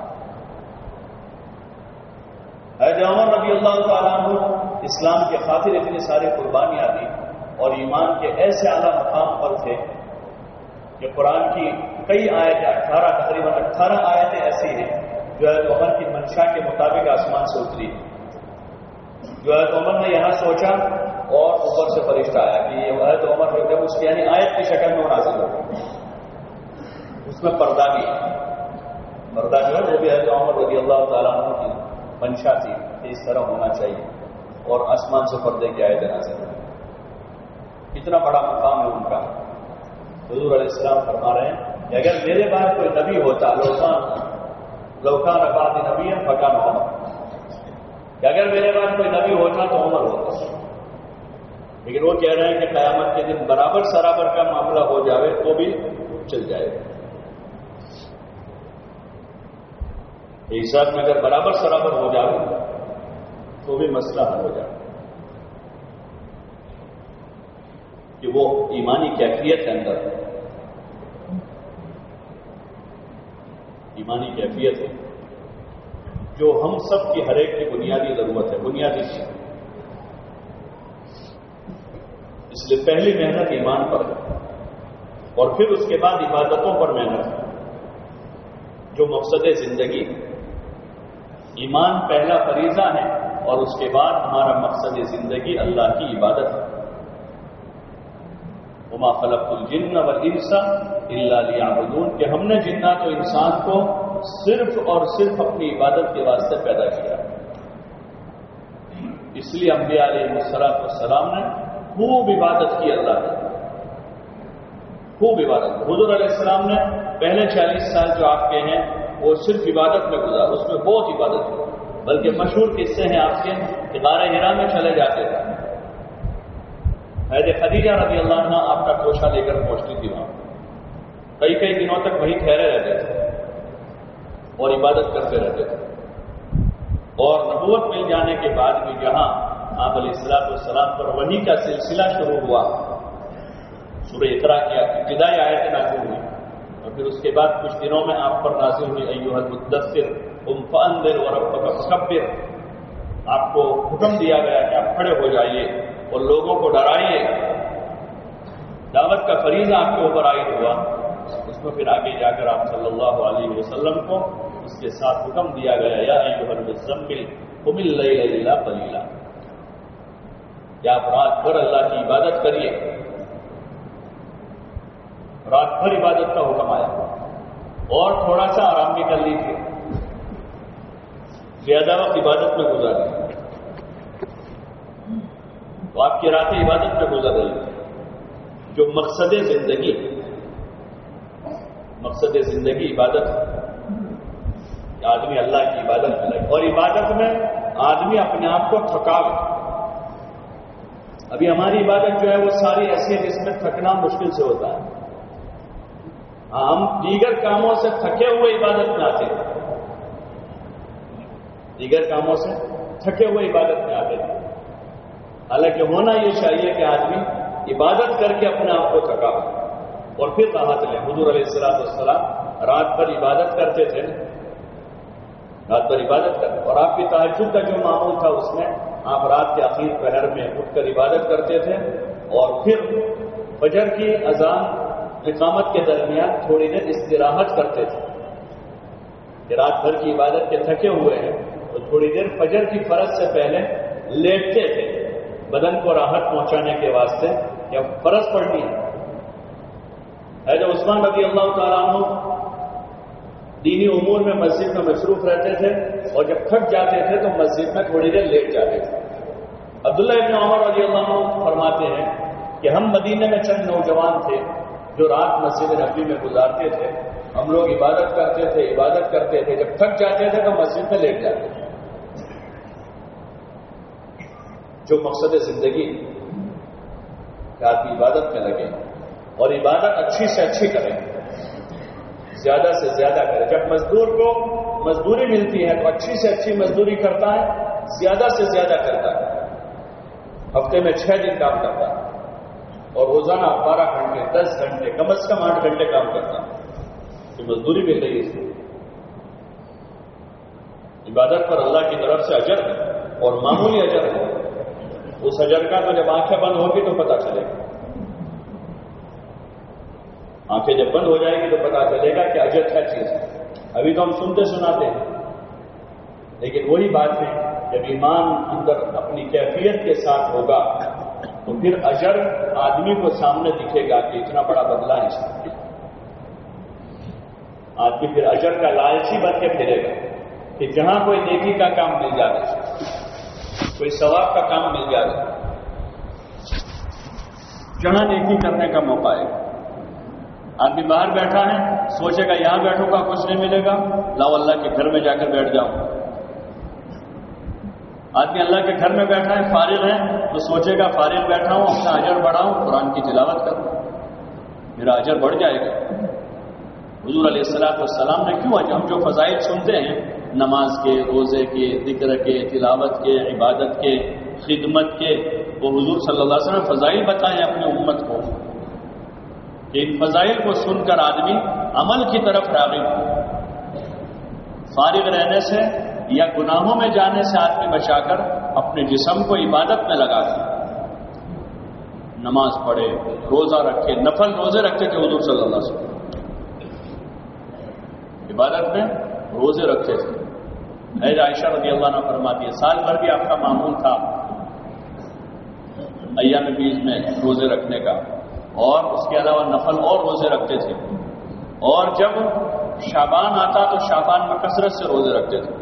حضرت عمر رضی اللہ تعالیٰ عنہ اسلام کے خاطر اتنی ساری قربانیاں دی اور ایمان کے ایسے اعلیٰ مقام پر تھے کہ قرآن کی کئی آیتیں، اٹھارہ تقریباً اٹھارہ آیتیں ایسی ہیں جو حضرت عمر کی منشا کے مطابق آسمان سے اتری، جو حضرت عمر نے یہاں سوچا اور اوپر سے فرشتہ آیا کہ یہ حضرت عمر جب اس کی یعنی آیت کی شکل میں نازل ہو، اس میں پردہ بھی ہے، پردہ جو ہے وہ بھی حضرت عمر رضی اللہ تعالیٰ عنہ کی منشا تھی کہ اس طرح ہونا چاہیے، اور آسمان سے پردے کی آیت نازل ہوئی۔ اتنا بڑا مقام ہے ان کا۔ حضور علیہ السلام فرما رہے ہیں کہ اگر میرے بعد کوئی نبی ہوتا، لوکان لوکان بعد نبی فکان عمر، کہ اگر میرے بعد کوئی نبی ہوتا تو عمر ہوتا، لیکن وہ کہہ رہے ہیں کہ قیامت کے دن برابر سرابر کا معاملہ ہو جائے تو بھی چل جائے گا، حساب میں اگر برابر سرابر ہو جائے تو بھی مسئلہ حل ہو جائے، کہ وہ ایمانی کیفیت کے اندر ایمانی کیفیت ہے جو ہم سب کی ہر ایک کی بنیادی ضرورت ہے، بنیادی چیز۔ اس لیے پہلی محنت ایمان پر ہے، اور پھر اس کے بعد عبادتوں پر محنت ہے، جو مقصد زندگی ہے۔ ایمان پہلا فریضہ ہے، اور اس کے بعد ہمارا مقصد زندگی اللہ کی عبادت ہے۔ وما خلقت الجن والانس الا ليعبدون، کہ ہم نے جنات و انسان کو صرف اور صرف اپنی عبادت کے واسطے پیدا کیا، اس لیے انبیاء علیہ السلام نے خوب عبادت کی اللہ نے، خوب عبادت۔ حضور علیہ السلام نے پہلے چالیس سال جو آپ کے ہیں وہ صرف عبادت میں گزارا، اس میں بہت عبادت کی، بلکہ مشہور قصے ہیں آپ کے کہ غار حرا میں چلے جاتے تھے، حضرت خدیجہ رضی اللہ عنہ آپ کا توشہ لے کر پہنچتی تھی، وہاں کئی کئی دنوں تک وہیں ٹھہرے رہتے تھے اور عبادت کرتے رہتے تھے، اور نبوت مل جانے کے بعد بھی جہاں آپ علیہ الصلوۃ والسلام پر وحی کا سلسلہ شروع ہوا، سورہ اقرا کی ابتدائی آیتیں نازل ہوئی، اور پھر اس کے بعد کچھ دنوں میں آپ پر نازل ہوئی ایھا المدثر قم فانذر وربک فکبر، آپ کو حکم دیا گیا کہ آپ کھڑے ہو جائیے اور لوگوں کو ڈرائیے. دعوت کا فریضہ آپ کے اوپر عائد ہوا. اس میں پھر آگے جا کر آپ صلی اللہ علیہ وسلم کو اس کے ساتھ حکم دیا گیا یا ایھا المزمل قم اللیل الا قلیلا، کہ آپ رات بھر اللہ کی عبادت کریے. رات بھر عبادت کا حکم آیا اور تھوڑا سا آرام بھی کر لیجیے، زیادہ وقت عبادت میں گزارے تو آپ کی راتیں عبادت میں گزر رہی ہے. جو مقصد زندگی مقصد زندگی عبادت ہے کہ آدمی اللہ کی عبادت کرے، اور عبادت میں آدمی اپنے آپ کو تھکاوے. ابھی ہماری عبادت جو ہے وہ ساری ایسی ہے جس میں تھکنا مشکل سے ہوتا ہے. ہم دیگر کاموں سے تھکے ہوئے عبادت میں آتے ہیں، دیگر کاموں سے تھکے ہوئے عبادت میں آتے ہیں. حالانکہ ہونا یہ چاہیے کہ آدمی عبادت کر کے اپنے آپ کو تھکا اور پھر راحت لیں. حضور علیہ الصلوۃ والسلام رات بھر عبادت کرتے تھے، رات بھر عبادت کرتے، اور آپ کی تہجد کا جو معمول تھا اس میں آپ رات کے آخر پہر میں اٹھ کر عبادت کرتے تھے، اور پھر فجر کی اذان اقامت کے درمیان تھوڑی دیر استراحت کرتے تھے. کہ رات بھر کی عبادت کے تھکے ہوئے ہیں تو تھوڑی دیر فجر کی فرض سے پہلے لیٹتے تھے، بدن کو راحت پہنچانے کے واسطے، یا فرض پڑھنی ہے. حضرت عثمان رضی اللہ تعالیٰ عنہ دینی امور میں مسجد میں مصروف رہتے تھے، اور جب تھک جاتے تھے تو مسجد میں تھوڑی دیر لیٹ جاتے تھے. عبداللہ ابن عمر رضی اللہ عنہ فرماتے ہیں کہ ہم مدینے میں چند نوجوان تھے جو رات مسجد نبوی میں گزارتے تھے. ہم لوگ عبادت کرتے تھے عبادت کرتے تھے جب تھک جاتے تھے تو مسجد میں لیٹ جاتے تھے. جو مقصد زندگی کہ آدمی عبادت میں لگے اور عبادت اچھی سے اچھی کرے، زیادہ سے زیادہ کرے. جب مزدور کو مزدوری ملتی ہے تو اچھی سے اچھی مزدوری کرتا ہے، زیادہ سے زیادہ کرتا ہے. ہفتے میں چھ دن کام کرتا ہے اور روزانہ بارہ گھنٹے دس گھنٹے کم از کم آٹھ گھنٹے کام کرتا ہے تو مزدوری مل رہی ہے. اس میں عبادت پر اللہ کی طرف سے اجر ہے اور معمولی اجر ہے. اس اجر کا تو جب آنکھیں بند ہوگی تو پتہ چلے گا. آنکھیں جب بند ہو جائے گی تو پتہ چلے گا کہ اجر کیا چیز ہے. ابھی تو ہم سنتے سناتے ہیں، لیکن وہی بات ہے جب ایمان اندر اپنی کیفیت کے ساتھ ہوگا تو پھر اجر آدمی کو سامنے دکھے گا کہ اتنا بڑا بدلہ ہے. آدمی پھر اجر کا لالچی بن کے پھرے گا کہ جہاں کوئی نیکی کا کام مل جائے، کوئی ثواب کا کام مل جائے، جہاں نیکی کرنے کا موقع ہے. آدمی باہر بیٹھا ہے سوچے گا یہاں بیٹھوں گا کچھ نہیں ملے گا، لاؤ اللہ کے گھر میں جا کر بیٹھ جاؤں. آدمی اللہ کے گھر میں بیٹھا ہے فارغ ہے تو سوچے گا فارغ بیٹھا ہوں اپنا اجر بڑھاؤں، قرآن کی تلاوت کروں، میرا اجر بڑھ جائے گا. حضور علیہ الصلوۃ والسلام نے کیوں ہم جو فضائل سنتے ہیں نماز کے، روزے کے، ذکر کے، تلاوت کے، عبادت کے، خدمت کے، وہ حضور صلی اللہ علیہ وسلم فضائل بتائیں اپنی امت کو کہ ان فضائل کو سن کر آدمی عمل کی طرف راغب ہو. فارغ رہنے سے یا گناہوں میں جانے سے آدمی بچا کر اپنے جسم کو عبادت میں لگا دے. نماز پڑھے، روزہ رکھے، نفل روزے رکھتے تھے حضور صلی اللہ علیہ وسلم، عبادت میں روزے رکھتے تھے. حضرت عائشہ رضی اللہ عنہ فرماتی ہے سال بھر بھی آپ کا معمول تھا ایام بیج میں روزے رکھنے کا، اور اس کے علاوہ نفل اور روزے رکھتے تھے. اور جب شعبان آتا تو شعبان میں کثرت سے روزے رکھتے تھے،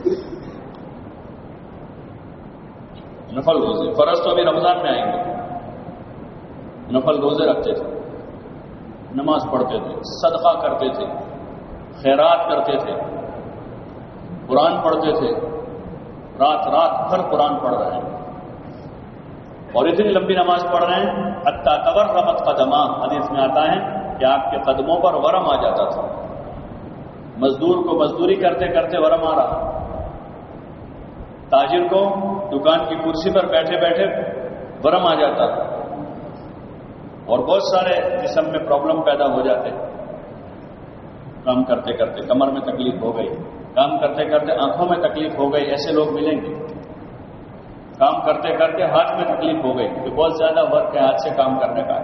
نفل روزے. فرض تو ابھی رمضان میں آئیں گے. نفل روزے رکھتے تھے، نماز پڑھتے تھے، صدقہ کرتے تھے، خیرات کرتے تھے، قرآن پڑھتے تھے. رات رات بھر قرآن پڑھ رہے ہیں اور اتنی لمبی نماز پڑھ رہے ہیں حتیٰ تورمت قدماں، حدیث میں آتا ہے کہ آپ کے قدموں پر ورم آ جاتا تھا. مزدور کو مزدوری کرتے کرتے ورم آ رہا، تاجر کو دکان کی کرسی پر بیٹھے بیٹھے ورم آ جاتا تھا، اور بہت سارے جسم میں پرابلم پیدا ہو جاتے. کام کرتے کرتے کمر میں تکلیف ہو گئی، کام کرتے کرتے آنکھوں میں تکلیف ہو گئی، ایسے لوگ ملیں گے. کام کرتے کرتے ہاتھ میں تکلیف ہو گئی کہ بہت زیادہ ورک ہے ہاتھ سے کام کرنے کا.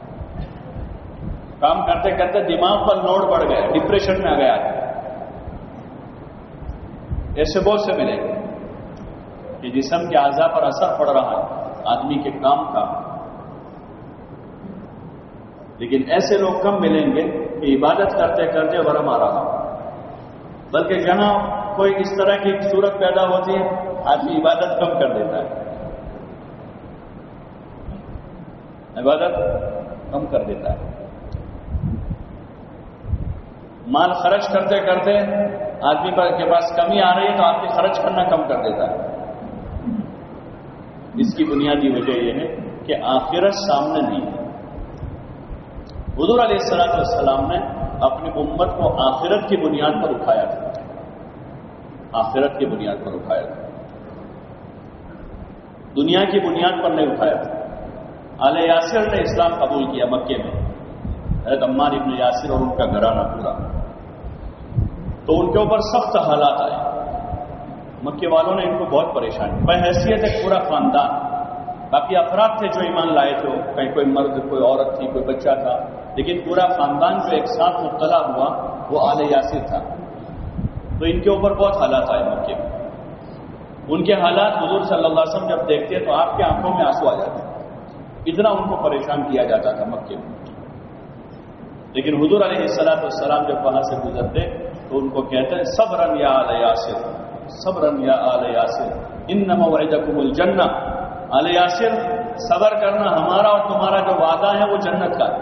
کام کرتے کرتے دماغ پر لوڈ بڑھ گیا، ڈپریشن میں آ گیا. ایسے بہت سے ملیں گے کہ جسم کے اعضاء پر اثر پڑ رہا ہے آدمی کے کام کا. لیکن ایسے لوگ کم ملیں گے کہ عبادت کرتے کرتے ورم آ رہا، بلکہ جہاں کوئی اس طرح کی صورت پیدا ہوتی ہے آدمی عبادت کم کر دیتا ہے، عبادت کم کر دیتا ہے. مال خرچ کرتے کرتے آدمی کے پاس کمی آ رہی ہے تو آدمی خرچ کرنا کم کر دیتا ہے. اس کی بنیادی وجہ یہ ہے کہ آخرت سامنے نہیں ہے. حضور علیہ الصلوۃ والسلام نے اپنی امت کو آخرت کی بنیاد پر اٹھایا تھا، آخرت کی بنیاد پر اٹھایا تھا، دنیا کی بنیاد پر نہیں اٹھایا تھا. آل یاسر نے اسلام قبول کیا مکے میں، حضرت عمار ابن یاسر اور ان کا گھرانہ پورا. تو ان کے اوپر سخت حالات آئے، مکے والوں نے ان کو بہت پریشان کیا. بحیثیت ایک پورا خاندان، باقی افراد تھے جو ایمان لائے تھے، کہیں کوئی مرد، کوئی عورت تھی، کوئی بچہ تھا، لیکن پورا خاندان جو ایک ساتھ مبتلا ہوا وہ آل یاسر تھا. تو ان کے اوپر بہت حالات آئے مکے میں. ان کے حالات حضور صلی اللہ علیہ وسلم جب دیکھتے تو آپ کے آنکھوں میں آنسو آ جاتے، اتنا ان کو پریشان کیا جاتا تھا مکے میں. لیکن حضور علیہ الصلوۃ والسلام جب وہاں سے گزرتے تو ان کو کہتے ہیں صبرن یا آل یاسر، صبرن یا آل یاسر ان موعدکم الجنہ. آل یاسر صبر کرنا، ہمارا اور تمہارا جو وعدہ ہے وہ جنت کا ہے.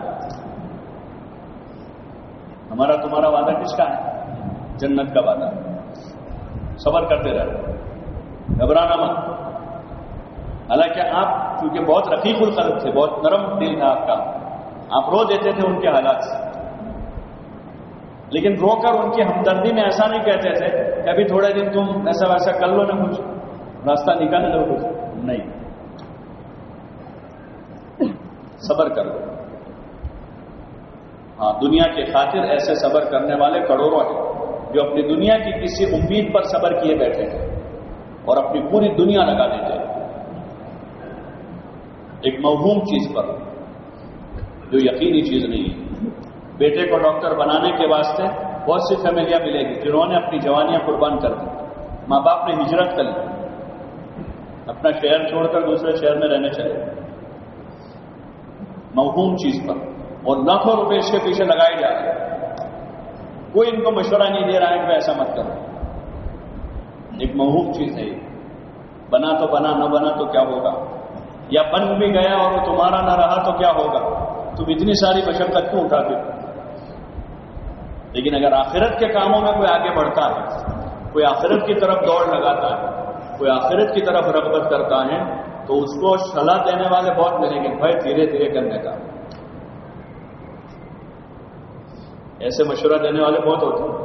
ہمارا تمہارا وعدہ کس کا ہے؟ جنت کا وعدہ. صبر کرتے رہے، گھبرانا مت. حالانکہ آپ چونکہ بہت رقیق القلب تھے، بہت نرم دل تھا آپ کا، آپ رو دیتے تھے ان کے حالات سے، لیکن رو کر ان کی ہمدردی میں ایسا نہیں کہتے تھے کہ ابھی تھوڑے دن تم ایسا ویسا کر لو نا، کچھ راستہ نکال لو، کچھ نہیں، صبر کر لو. ہاں، دنیا کی خاطر ایسے صبر کرنے والے کروڑوں ہیں جو اپنی دنیا کی کسی امید پر صبر کیے بیٹھے ہیں اور اپنی پوری دنیا لگا دیتے ہیں ایک موہوم چیز پر جو یقینی چیز نہیں ہے. بیٹے کو ڈاکٹر بنانے کے واسطے بہت سی فیملیاں ملے گی جنہوں نے اپنی جوانیاں قربان کر دی. ماں باپ نے ہجرت کر لی، اپنا شہر چھوڑ کر دوسرے شہر میں رہنے چلے موہوم چیز پر، اور لاکھوں روپے اس کے پیچھے لگائے جا رہے ہیں. کوئی ان کو مشورہ نہیں دے رہا ہے کہ ایسا مت کرو. ایک موہوم چیز ہے، بنا تو بنا، نہ بنا تو کیا ہوگا، یا بن بھی گیا اور وہ تمہارا نہ رہا تو کیا ہوگا. تم اتنی ساری مشقت کیوں اٹھاتے ہو؟ لیکن اگر آخرت کے کاموں میں کوئی آگے بڑھتا ہے، کوئی آخرت کی طرف دوڑ لگاتا ہے، کوئی آخرت کی طرف رغبت کرتا ہے، تو اس کو صلاح دینے والے بہت ملیں گے، بھائی دھیرے دھیرے کرنے کا. ایسے مشورہ دینے والے بہت ہوتے ہیں،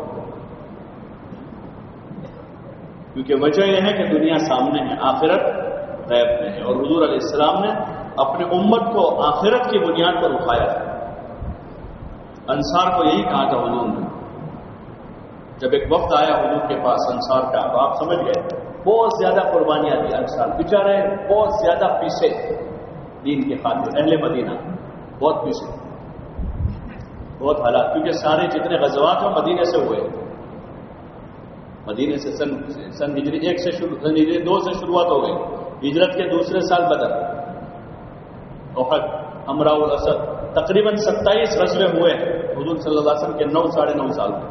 کیونکہ وجہ یہ ہے کہ دنیا سامنے ہے، آخرت غیب میں ہے. اور حضور علیہ السلام نے اپنی امت کو آخرت کی بنیاد پر اٹھایا تھا. انصار کو یہی کہا تھا حضور نے، جب ایک وقت آیا حضور کے پاس انصار کا، تو آپ سمجھ گئے بہت زیادہ قربانیاں دی انصار، بیچارے بہت زیادہ پیسے دین کے خاطر. اہل مدینہ بہت پیسے، بہت حالات، کیونکہ سارے جتنے غزوات ہیں مدینے سے ہوئے، مدینے سے سن سن ہجری ایک سے شروع، سن ہجری دو سے شروعات ہو گئی. ہجرت کے دوسرے سال بدر، احد، امراء الاسد، تقریباً ستائیس غزوے ہوئے حضور صلی اللہ علیہ وسلم کے نو ساڑھے نو سال میں.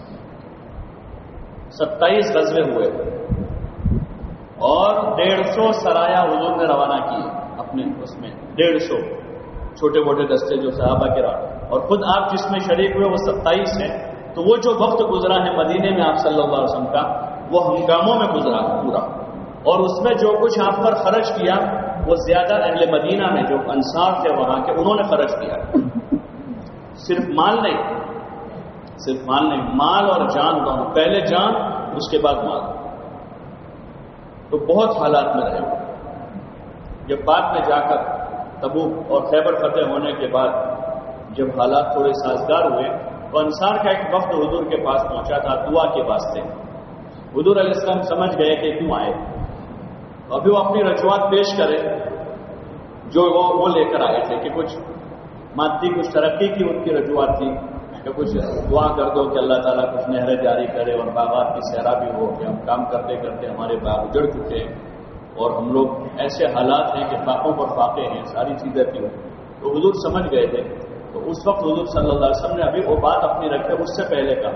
ستائیس غزوے ہوئے اور ڈیڑھ سو سرایا حضور نے روانہ کیے اپنے اس میں، ڈیڑھ سو چھوٹے موٹے دستے جو صحابہ کے راہ، اور خود آپ جس میں شریک ہوئے وہ ستائیس ہیں. تو وہ جو وقت گزرا ہے مدینے میں آپ صلی اللہ علیہ وسلم کا، وہ ہنگاموں میں گزرا پورا، اور اس میں جو کچھ آپ پر خرچ کیا وہ زیادہ اہل مدینہ میں جو انصار تھے وہاں کے، انہوں نے خرچ کیا. صرف مال نہیں، صرف مال نہیں، مال اور جان دونوں، پہلے جان اس کے بعد مال. تو بہت حالات میں رہے. جب بعد میں جا کر تبوک اور خیبر فتح ہونے کے بعد جب حالات تھوڑے سازگار ہوئے تو انصار کا ایک وفد حضور کے پاس پہنچا تھا دعا کے واسطے. حضور علیہ السلام سمجھ گئے کہ کیوں آئے. ابھی وہ اپنی رجوعات پیش کرے جو وہ وہ لے کر آئے تھے کہ کچھ مادی کچھ ترقی کی ان کی رجوعات تھی کہ کچھ دعا کر دو کہ اللہ تعالیٰ کچھ نہریں جاری کرے اور باغات کی سیرابی ہو کہ ہم کام کرتے کرتے ہمارے باغ اجڑ چکے ہیں اور ہم لوگ ایسے حالات ہیں کہ فاقوں پر فاقے ہیں, ساری چیزیں تھیں. تو حضور سمجھ گئے تھے. تو اس وقت حضور صلی اللہ علیہ وسلم نے ابھی وہ بات اپنی رکھے اس سے پہلے کہا,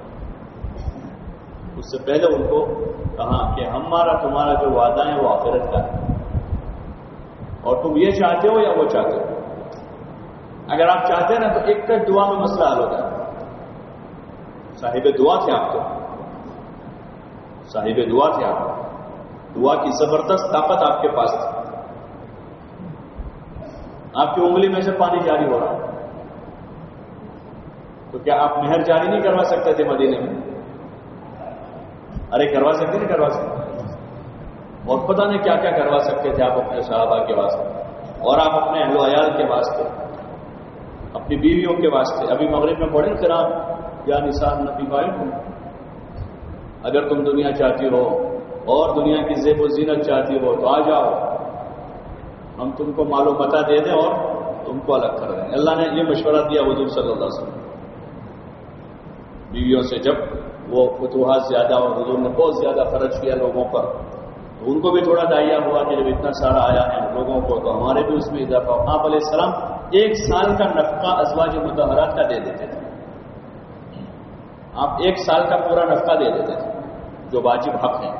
اس سے پہلے ان کو کہا کہ ہمارا تمہارا جو وعدہ ہے وہ آخرت کا ہے اور تم یہ چاہتے ہو یا وہ چاہتے ہو. اگر آپ چاہتے ہیں نا تو ایک کٹ دعا میں مسئلہ حل ہوتا ہے. صاحب دعا تھے آپ تو, صاحب دعا تھے آپ, دعا کی زبردست طاقت آپ کے پاس تھی. آپ کی انگلی میں سے پانی جاری ہو رہا ہے تو کیا آپ مہر جاری نہیں کروا سکتے تھے مدینے میں؟ ارے کروا سکتے نہیں کروا سکتے, اور پتہ نہیں کیا کیا کروا سکتے تھے آپ اپنے صحابہ کے واسطے اور آپ اپنے اہل و عیال کے واسطے, اپنی بیویوں کے واسطے. ابھی مغرب میں پڑھیں قرآن یا نساء نبی بھائی, اگر تم دنیا چاہتی ہو اور دنیا کی زیب و زینت چاہتی ہو تو آ جاؤ, ہم تم کو مال و متاع دے دیں اور تم کو الگ کر دیں. اللہ نے یہ مشورہ دیا حضور صلی اللہ علیہ وسلم بیویوں سے. جب وہ فتوحات زیادہ اور حضور نے بہت زیادہ خرچ کیا لوگوں پر تو ان کو بھی تھوڑا دائیا ہوا کہ جب اتنا سارا آیا ہے لوگوں کو تو ہمارے بھی اس میں اضافہ ہو. آپ علیہ السلام ایک سال کا نفقہ ازواج مطہرات کا دے دیتے تھے. آپ ایک سال کا پورا نفقہ دے دیتے تھے جو واجب حق ہے.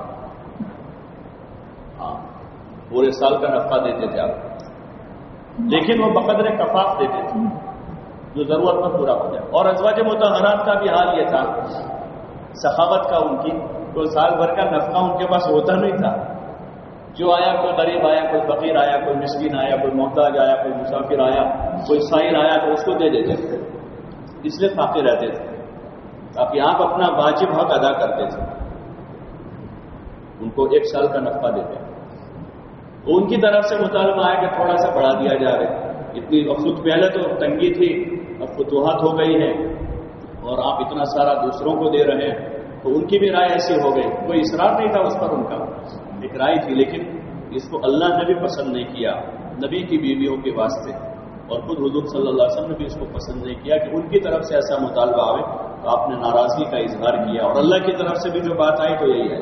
ہاں پورے سال کا نفقہ دیتے تھے آپ, لیکن وہ بقدر کفاف دیتے تھے جو ضرورت میں پورا ہو جائے. اور ازواج مطہرات کا بھی حال یہ تھا سخاوت کا ان کی, تو سال بھر کا نفقہ ان کے پاس ہوتا نہیں تھا. جو آیا کوئی غریب آیا, کوئی فقیر آیا, کوئی مسکین آیا, کوئی محتاج آیا, کوئی مسافر آیا, کوئی سائل آیا تو اس کو دے دیتے تھے. اس لیے فاقے رہتے تھے تاکہ آپ اپنا واجب حق ادا کرتے تھے. ان کو ایک سال کا نفقہ دیتے تھے. تو ان کی طرف سے مطالبہ آیا کہ تھوڑا سا بڑھا دیا جا رہا ہے. اتنی وقت پہلے تو تنگی تھی, اب فتوحات ہو گئی ہے اور آپ اتنا سارا دوسروں کو دے رہے ہیں. تو ان کی بھی رائے ایسی ہو گئی. کوئی اصرار نہیں تھا اس پر, ان کا ایک رائے تھی, لیکن اس کو اللہ نے بھی پسند نہیں کیا نبی کی بیویوں کے واسطے, اور خود حضور صلی اللہ علیہ وسلم نے بھی اس کو پسند نہیں کیا کہ ان کی طرف سے ایسا مطالبہ آئے. تو آپ نے ناراضگی کا اظہار کیا اور اللہ کی طرف سے بھی جو بات آئی تو یہی ہے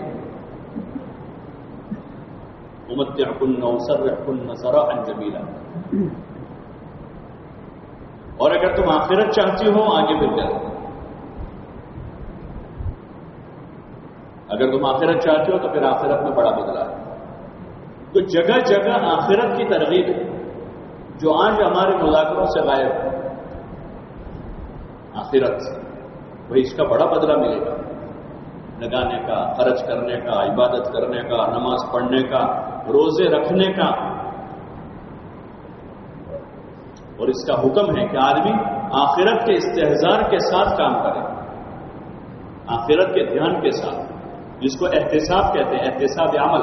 امتعکن وسرحکن سراحا جمیلا. اور اگر تم آخرت چاہتی ہو آگے بڑھ جاؤ, اگر تم آخرت چاہتے ہو تو پھر آخرت میں بڑا بدلا ہے. تو جگہ جگہ آخرت کی ترغیب جو آج ہمارے مذاکروں سے غائب ہے, آخرت وہی اس کا بڑا بدلہ ملے گا. لگانے کا, خرچ کرنے کا, عبادت کرنے کا, نماز پڑھنے کا, روزے رکھنے کا. اور اس کا حکم ہے کہ آدمی آخرت کے استحضار کے ساتھ کام کرے, آخرت کے دھیان کے ساتھ, جس کو احتساب کہتے ہیں, احتساب عمل.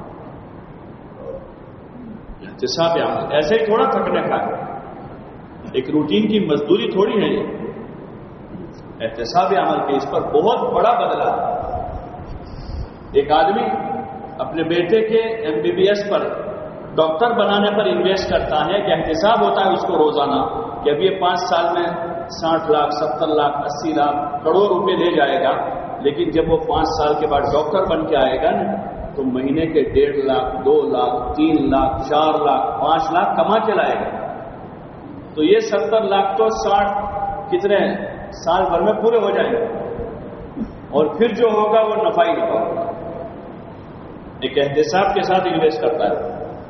احتساب عمل ایسے ہی تھوڑا تھکنے کا ہے, ایک روٹین کی مزدوری تھوڑی ہے یہ. احتساب عمل کے اس پر بہت بڑا بدلا. ایک آدمی اپنے بیٹے کے ایم بی بی ایس پر, ڈاکٹر بنانے پر انویسٹ کرتا ہے کہ احتساب ہوتا ہے اس کو روزانہ کہ اب یہ پانچ سال میں ساٹھ لاکھ ستر لاکھ اسی لاکھ کروڑ روپے لے جائے گا, لیکن جب وہ پانچ سال کے بعد ڈاکٹر بن کے آئے گا نا تو مہینے کے ڈیڑھ لاکھ دو لاکھ تین لاکھ چار لاکھ پانچ لاکھ کما کے لائے گا. تو یہ ستر لاکھ تو ساٹھ کتنے سال بھر میں پورے ہو جائیں گے, اور پھر جو ہوگا وہ نفع ہی نفع ہوگا. ایک احتساب کے ساتھ انویسٹ کرتا ہے,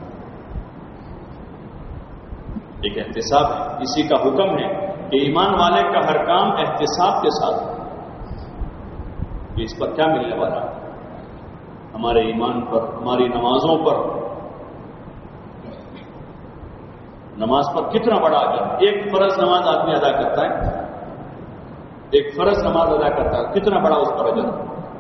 ایک احتساب ہے. اسی کا حکم ہے کہ ایمان والے کا ہر کام احتساب کے ساتھ. اس پر کیا ملنے والا ہے؟ ہمارے ایمان پر, ہماری نمازوں پر. نماز پر کتنا بڑا اجر. ایک فرض نماز آدمی ادا کرتا ہے, ایک فرض نماز ادا کرتا ہے, کتنا بڑا اس پر اجر.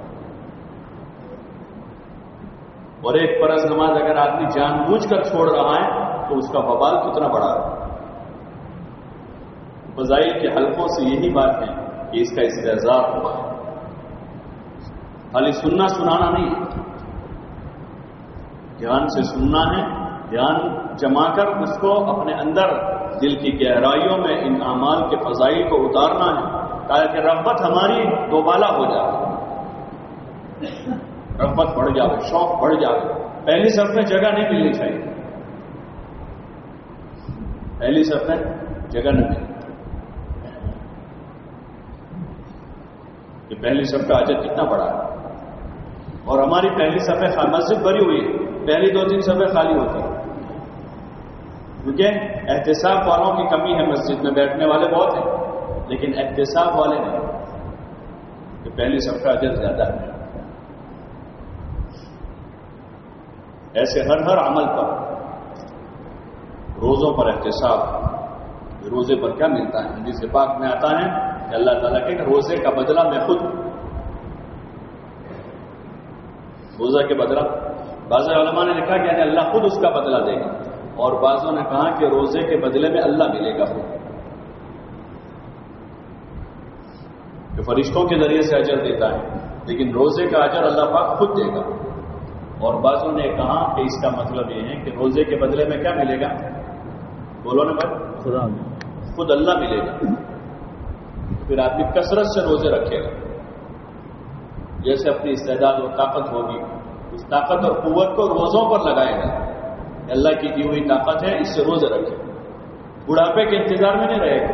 اور ایک فرض نماز اگر آدمی جان بوجھ کر چھوڑ رہا ہے تو اس کا وبال کتنا بڑا ہے. فضائل کے حلقوں سے یہی بات ہے کہ اس کا استحضار ہوا ہے. خالی سننا سنانا نہیں ہے، دھیان سے سننا ہے، دھیان جما کر اس کو اپنے اندر دل کی گہرائیوں میں ان اعمال کے فضائل کو اتارنا ہے تاکہ رغبت ہماری دوبالا ہو جائے، رغبت بڑھ جائے، شوق بڑھ جائے. پہلی صف میں جگہ نہیں ملنی چاہیے، پہلی صف میں جگہ نہیں ملنی. کہ پہلی صف کا اجر کتنا بڑا ہے، اور ہماری پہلی صفیں مسجد بھری ہوئی ہے، پہلی دو تین صفیں خالی ہوتی ہیں کیونکہ احتساب والوں کی کمی ہے. مسجد میں بیٹھنے والے بہت ہیں لیکن احتساب والے نہیں، کہ پہلی صف کا اجر زیادہ ہے. ایسے ہر ہر عمل پر، روزوں پر احتساب. روزے پر کیا ملتا ہے؟ حدیث پاک میں آتا ہے کہ اللہ تعالیٰ کے روزے کا بدلہ میں خود، روزہ کے بدلہ بعض علماء نے لکھا کہ یعنی اللہ خود اس کا بدلہ دے گا، اور بعضوں نے کہا کہ روزے کے بدلے میں اللہ ملے گا خود، کہ فرشتوں کے ذریعے سے اجر دیتا ہے لیکن روزے کا اجر اللہ پاک خود دے گا. اور بعضوں نے کہا کہ اس کا مطلب یہ ہے کہ روزے کے بدلے میں کیا ملے گا؟ بولو نا بھائی، خود اللہ ملے گا. پھر آدمی کثرت سے روزے رکھے گا، جیسے اپنی استعداد اور طاقت ہوگی اس طاقت اور قوت کو روزوں پر لگائے گا. اللہ کی دی ہوئی طاقت ہے، اس سے روزے رکھے. بڑھاپے کے انتظار میں نہیں رہے گا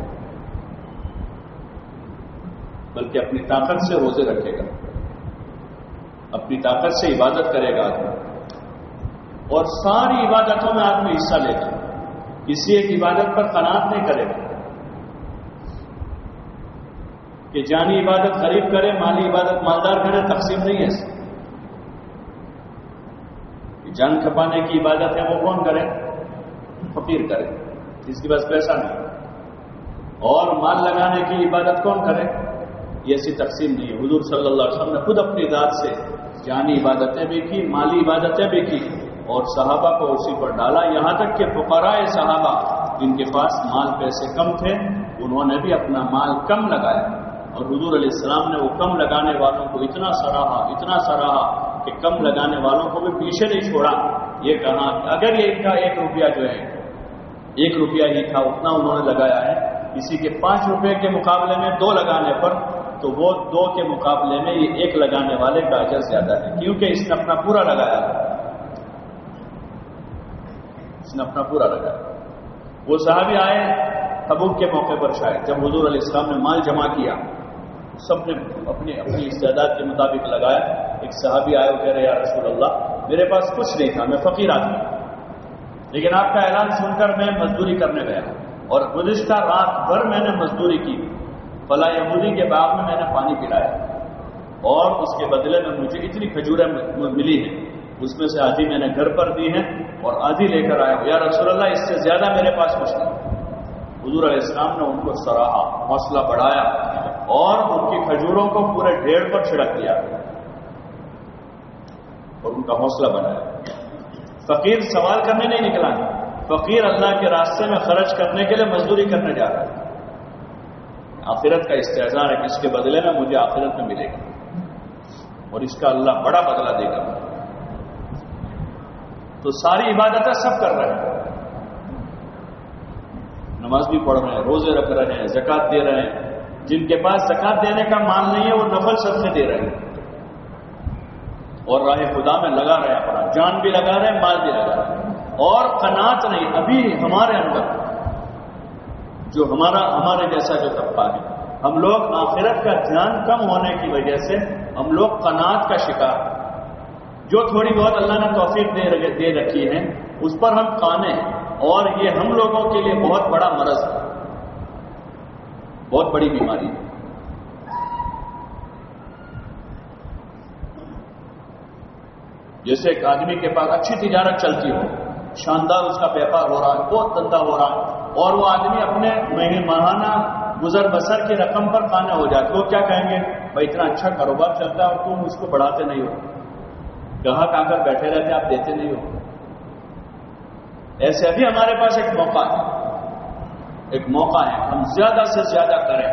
بلکہ اپنی طاقت سے روزے رکھے گا، اپنی طاقت سے عبادت کرے گا آدمی، اور ساری عبادتوں میں آدمی حصہ لے گا. کسی ایک عبادت پر قناعت نہیں کرے گا کہ جانی عبادت غریب کرے، مالی عبادت مالدار کرے، تقسیم نہیں ہے. جان کھپانے کی عبادت ہے وہ کون کرے؟ فقیر کرے جس کے پاس پیسہ نہیں. اور مال لگانے کی عبادت کون کرے؟ یہ ایسی تقسیم نہیں ہے. حضور صلی اللہ علیہ وسلم نے خود اپنی ذات سے جانی عبادتیں بھی کی، مالی عبادتیں بھی کی، اور صحابہ کو اسی پر ڈالا. یہاں تک کہ فقراء صحابہ جن کے پاس مال پیسے کم تھے انہوں نے بھی اپنا مال کم لگایا، اور حضور علیہ السلام نے وہ کم لگانے والوں کو اتنا سراہا اتنا سراہا کہ کم لگانے والوں کو بھی پیچھے نہیں چھوڑا. یہ کہا کہ اگر یہ ان کا ایک روپیہ جو ہے ایک روپیہ ہی تھا اتنا انہوں نے لگایا ہے، کسی کے پانچ روپے کے مقابلے میں دو لگانے پر، تو وہ دو کے مقابلے میں یہ ایک لگانے والے کا اجر زیادہ ہے، کیونکہ اس نے اپنا پورا لگایا اس نے اپنا پورا لگایا. وہ صحابی آئے تبوک کے موقع پر، شاید جب حضور علیہ السلام نے مال جمع کیا، سب نے اپنی اپنی استعداد کے مطابق لگایا. ایک صحابی آئے وہ کہہ رہے یا رسول اللہ میرے پاس کچھ نہیں تھا، میں فقیر آدمی، لیکن آپ کا اعلان سن کر میں مزدوری کرنے گیا، اور گزشتہ رات بھر میں نے مزدوری کی، فلاں یہودی کے باغ میں میں نے پانی پلایا، اور اس کے بدلے میں مجھے اتنی کھجوریں ملی ہیں، اس میں سے آدھی میں نے گھر پر دی ہیں اور آدھی لے کر آیا. یا رسول اللہ اس سے زیادہ میرے پاس کچھ نہیں. حضور علیہ السلام نے ان کو سراہا، حوصلہ بڑھایا، اور ان کی کھجوروں کو پورے ڈھیر پر چھڑک دیا اور ان کا حوصلہ بنایا. فقیر سوال کرنے نہیں نکلا، فقیر اللہ کے راستے میں خرچ کرنے کے لیے مزدوری کرنے جا رہا ہے. آخرت کا استحضار ہے کہ اس کے بدلے میں مجھے آخرت میں ملے گا، اور اس کا اللہ بڑا بدلہ دے گا. تو ساری عبادتیں سب کر رہے ہیں، نماز بھی پڑھ رہے ہیں، روزے رکھ رہے ہیں، زکوٰۃ دے رہے ہیں. جن کے پاس زکوٰۃ دینے کا مال نہیں ہے وہ نفل صدقے دے رہے ہیں، اور راہ خدا میں لگا رہے ہیں، اپنا جان بھی لگا رہے ہیں، مال بھی لگا رہے ہیں. اور قناعت نہیں. ابھی ہمارے اندر جو ہمارا ہمارے جیسا جو طبقہ ہے، ہم لوگ آخرت کا دھیان کم ہونے کی وجہ سے ہم لوگ قناعت کا شکار، جو تھوڑی بہت اللہ نے توفیق دے دے رکھی ہے اس پر ہم قانے ہیں، اور یہ ہم لوگوں کے لیے بہت بڑا مرض ہے، بہت بڑی بیماری ہے. جیسے ایک آدمی کے پاس اچھی تجارت چلتی ہو، شاندار اس کا بیپار ہو رہا ہے، بہت دھندا ہو رہا ہے، اور وہ آدمی اپنے ماہانہ گزر بسر کی رقم پر قانے ہو جاتے، وہ کیا کہیں گے؟ بھائی اتنا اچھا کاروبار چلتا ہے اور تم اس کو بڑھاتے نہیں ہو، گاہک آ کر بیٹھے رہتے آپ دیتے نہیں ہو. ایسے ابھی ہمارے پاس ایک موقع ہے، ایک موقع ہے، ہم زیادہ سے زیادہ کریں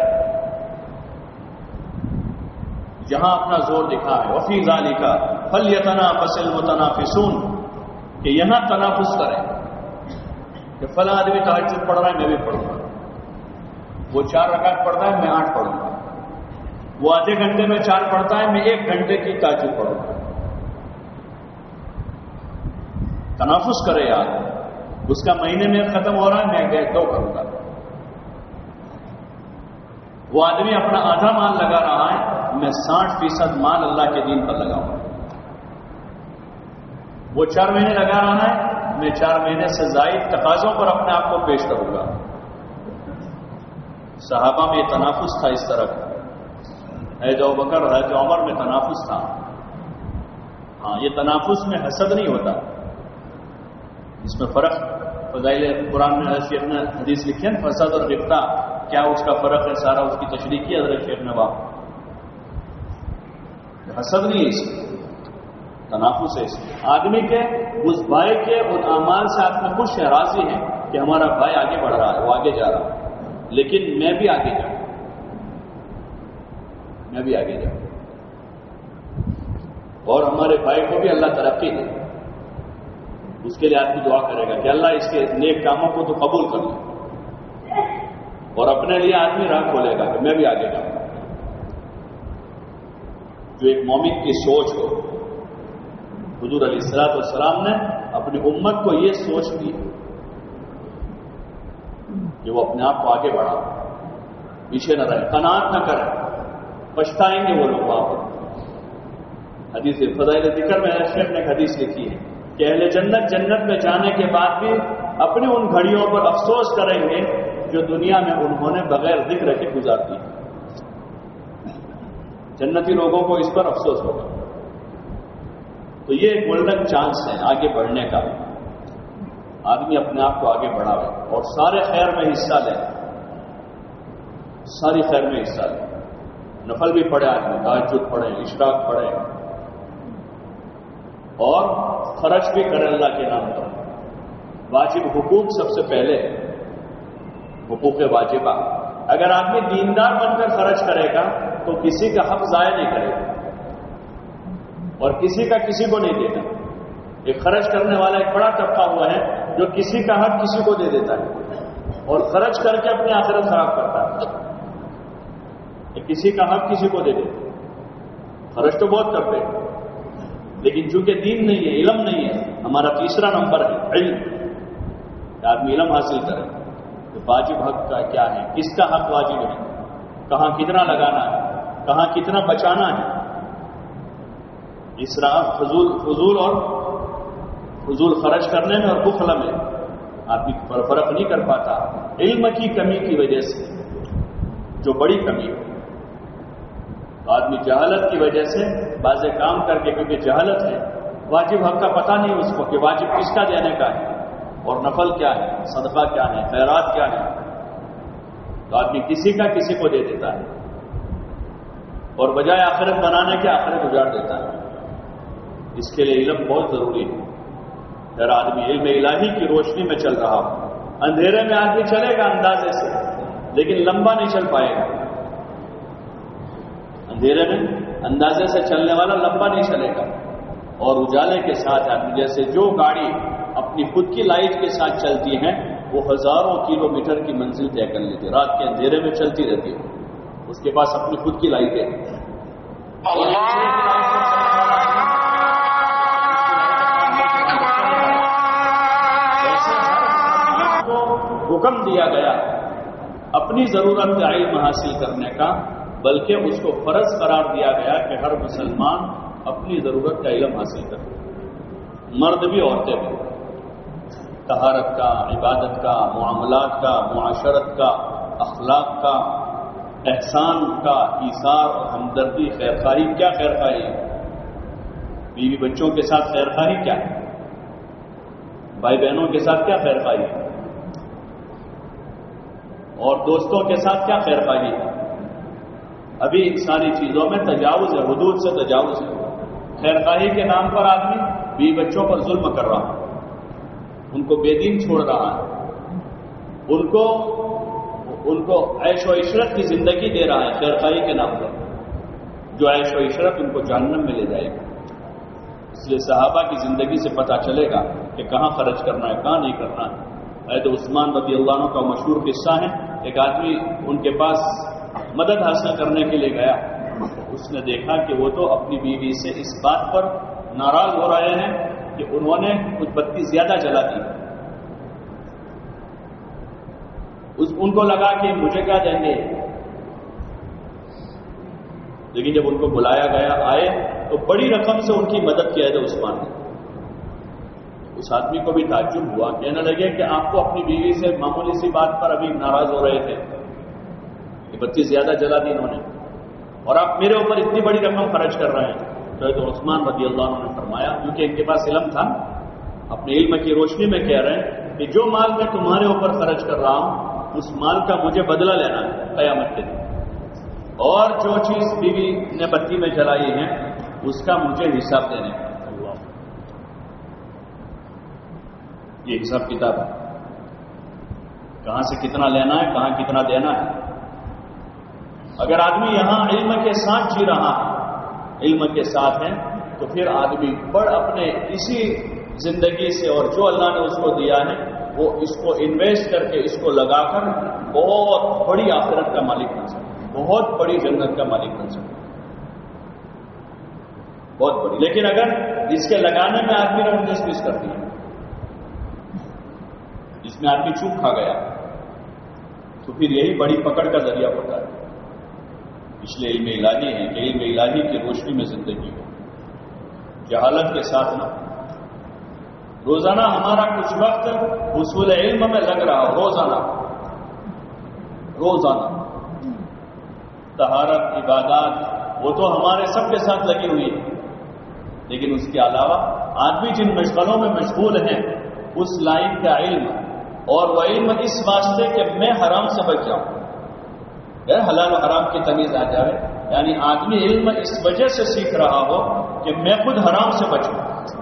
جہاں اپنا زور دکھا ہے. وفی ذالک فلیتنافس المتنافسون، کہ یہاں تنافس کریں کہ فلاں آدمی تہجد پڑھ رہا ہے میں بھی پڑھوں گا، وہ چار رکعت پڑھتا ہے میں آٹھ پڑھوں گا، وہ آدھے گھنٹے میں چار پڑھتا ہے میں ایک گھنٹے کی تہجد پڑھوں گا. تنافس کرے یار، اس کا مہینے میں ختم ہو رہا ہے میں گئے دو کروں گا. وہ آدمی اپنا آدھا مال لگا رہا ہے میں ساٹھ فیصد مال اللہ کے دین پر لگاؤں گا. وہ چار مہینے لگا رہا ہے میں چار مہینے سے زائد تقاضوں پر اپنے آپ کو پیش کروں گا. صحابہ میں یہ تنافس تھا اس طرح کا. حضرت ابوبکر حضرت عمر میں تنافس تھا. ہاں یہ تنافس میں حسد نہیں ہوتا، اس میں فرق. فضائل قرآن میں شیخ نے حدیث لکھی ہے فساد اور غبطہ کیا اس کا فرق ہے، سارا اس کی تشریح کی حضرت شیخ نے. واہ حسد نہیں ہے اس میں، تنافس ہے اس میں. آدمی کے اس بھائی کے ان اعمال سے آپ میں خوش ہے، راضی ہے کہ ہمارا بھائی آگے بڑھ رہا ہے، وہ آگے جا رہا ہے، لیکن میں بھی آگے جاؤں میں بھی آگے جاؤں اور ہمارے بھائی کو بھی اللہ ترقی دے. اس کے لیے آدمی دعا کرے گا کہ اللہ اس کے نیک کاموں کو تو قبول کر لے، اور اپنے لیے آدمی راہ کھولے گا کہ میں بھی آگے جاؤں. جو ایک مومن کی سوچ ہو. حضور علیہ الصلوۃ والسلام نے اپنی امت کو یہ سوچ دی کہ وہ اپنے آپ کو آگے بڑھا، پیچھے نہ رہے، قناعت نہ کرے. پچھتائیں گے وہ لوگ وہاں پر. حدیث فضائل ذکر میں شیخ نے ایک حدیث لکھی ہے کہ اہل جنت جنت میں جانے کے بعد بھی اپنی ان گھڑیوں پر افسوس کریں گے جو دنیا میں انہوں نے بغیر ذکر کے گزار دی. جنتی لوگوں کو اس پر افسوس ہوگا. تو یہ ایک گولڈن چانس ہے آگے بڑھنے کا. آدمی اپنے آپ کو آگے بڑھاوے اور سارے خیر میں حصہ لے، ساری خیر میں حصہ لے. نفل بھی پڑھے آدمی، تہجد پڑھے، اشراق پڑھے، اور خرچ بھی کرے اللہ کے نام پر. واجب حقوق سب سے پہلے، حقوق واجبہ. اگر آدمی دیندار بن کر خرچ کرے گا تو کسی کا حق ضائع نہیں کرے گا اور کسی کا کسی کو نہیں دے گا. ایک خرچ کرنے والا ایک بڑا طبقہ ہوا ہے جو کسی کا حق کسی کو دے دیتا ہے اور خرچ کر کے اپنی آخرت خراب کرتا ہے. کسی کا حق کسی کو دے دیتا. خرچ تو بہت کرتے ہیں لیکن چونکہ دین نہیں ہے، علم نہیں ہے. ہمارا تیسرا نمبر ہے علم. آدمی علم حاصل کرے کہ واجب حق کا کیا ہے، کس کا حق واجب ہے، کہاں کتنا لگانا ہے، کہاں کتنا بچانا ہے. اسراف، فضول فضول اور فضول خرچ کرنے میں اور بخل میں آدمی فرق نہیں کر پاتا. علم کی کمی کی وجہ سے، جو بڑی کمی ہے. آدمی جہالت کی وجہ سے بعض کام کر کے، کیونکہ جہالت ہے، واجب حق کا پتہ نہیں اس کو کہ واجب کس کا دینے کا ہے اور نفل کیا ہے، صدقہ کیا ہے، خیرات کیا ہے. تو آدمی کسی کا کسی کو دے دیتا ہے اور بجائے آخرت بنانے کے آخرت اجاڑ دیتا ہے. اس کے لیے علم بہت ضروری ہے. اگر آدمی علم الہی کی روشنی میں چل رہا ہو، اندھیرے میں آدمی چلے گا اندازے سے لیکن لمبا نہیں چل پائے گا. اندھیرے میں اندازے سے چلنے والا لمبا نہیں چلے گا. اور اجالے کے ساتھ آدمی، جیسے جو گاڑی اپنی خود کی لائٹ کے ساتھ چلتی ہیں وہ ہزاروں کلو میٹر کی منزل طے کر لیتی ہے، رات کے اندھیرے میں چلتی رہتی ہے. اس کے پاس اپنی خود کی لائٹ ہے. حکم دیا گیا اپنی ضرورت کا علم حاصل کرنے کا، بلکہ اس کو فرض قرار دیا گیا کہ ہر مسلمان اپنی ضرورت کا علم حاصل کرے، مرد بھی عورتیں بھی. طہارت کا، عبادت کا، معاملات کا، معاشرت کا، اخلاق کا، احسان کا، ایثار اور ہمدردی، خیرخواہی. کیا خیرخواہی ہے؟ بیوی بچوں کے ساتھ خیرخواہی کیا ہے؟ بھائی بہنوں کے ساتھ کیا خیرخواہی ہے؟ اور دوستوں کے ساتھ کیا خیرخواہی ہے؟ ابھی ان ساری چیزوں میں تجاوز ہے، حدود سے تجاوز ہے. خیرخواہی کے نام پر آدمی بیوی بچوں پر ظلم کر رہا ہے، ان کو بے دین چھوڑ رہا ہے، ان کو ان کو عیش و عشرت کی زندگی دے رہا ہے خیرخواہی کے نام پر، جو عیش و عشرت ان کو جہنم میں لے جائے گا. اس لیے صحابہ کی زندگی سے پتہ چلے گا کہ کہاں خرچ کرنا ہے کہاں نہیں کرنا ہے. حضرت عثمان رضی اللہ عنہ کا مشہور قصہ ہے، ایک آدمی ان کے پاس مدد حاصل کرنے کے لیے گیا. اس نے دیکھا کہ وہ تو اپنی بیوی سے اس بات پر ناراض ہو رہے ہیں کہ انہوں نے کچھ بتی زیادہ جلا دی. ان کو لگا کہ مجھے کیا دیں گے، لیکن جب ان کو بلایا گیا آئے تو بڑی رقم سے ان کی مدد کی حضرت عثمان نے. اس آدمی کو بھی تعجب ہوا، کہنے لگے کہ آپ کو اپنی بیوی سے معمولی سی بات پر ابھی ناراض ہو رہے تھے، یہ بتی زیادہ جلا دی انہوں نے، اور آپ میرے اوپر اتنی بڑی رقم خرچ کر رہے ہیں. تو حضرت عثمان رضی اللہ عنہ نے فرمایا، کیونکہ ان کے پاس علم تھا، اپنے علم کی روشنی میں کہہ رہے ہیں کہ جو مال میں تمہارے اوپر خرچ کر رہا ہوں اس مال کا مجھے بدلہ لینا ہے قیامت کے دن، اور جو چیز بیوی نے بتی میں جلائی ہے اس کا مجھے حساب دینے کا. یہ حساب کتاب ہے، کہاں سے کتنا لینا ہے کہاں کتنا دینا ہے. اگر آدمی یہاں علم کے ساتھ جی رہا ہے، علم کے ساتھ ہے، تو پھر آدمی بڑھ اپنے اسی زندگی سے اور جو اللہ نے اس کو دیا ہے وہ اس کو انویسٹ کر کے اس کو لگا کر بہت بڑی آخرت کا مالک بن سکتا، بہت بڑی جنت کا مالک بن سکتا، بہت بڑی. لیکن اگر اس کے لگانے میں آدمی نے انیس بیس کر دیا، اس میں آدمی چوک کھا گیا، تو پھر یہی بڑی پکڑ کا ذریعہ ہوتا ہے. اس لیے علم الہی ہے کہ علم الہی کی روشنی میں زندگی ہو، جہالت کے ساتھ نہ. روزانہ ہمارا کچھ وقت حصول علم میں لگ رہا ہو، روزانہ روزانہ طہارت عبادات وہ تو ہمارے سب کے ساتھ لگی ہوئی ہے، لیکن اس کے علاوہ آدمی جن مشغلوں میں مشغول ہیں اس لائن کا علم، اور وہ علم اس واسطے کہ میں حرام سے بچ جاؤں، حلال و حرام کی تمیز آ جائے. یعنی آدمی علم اس وجہ سے سیکھ رہا ہو کہ میں خود حرام سے بچوں،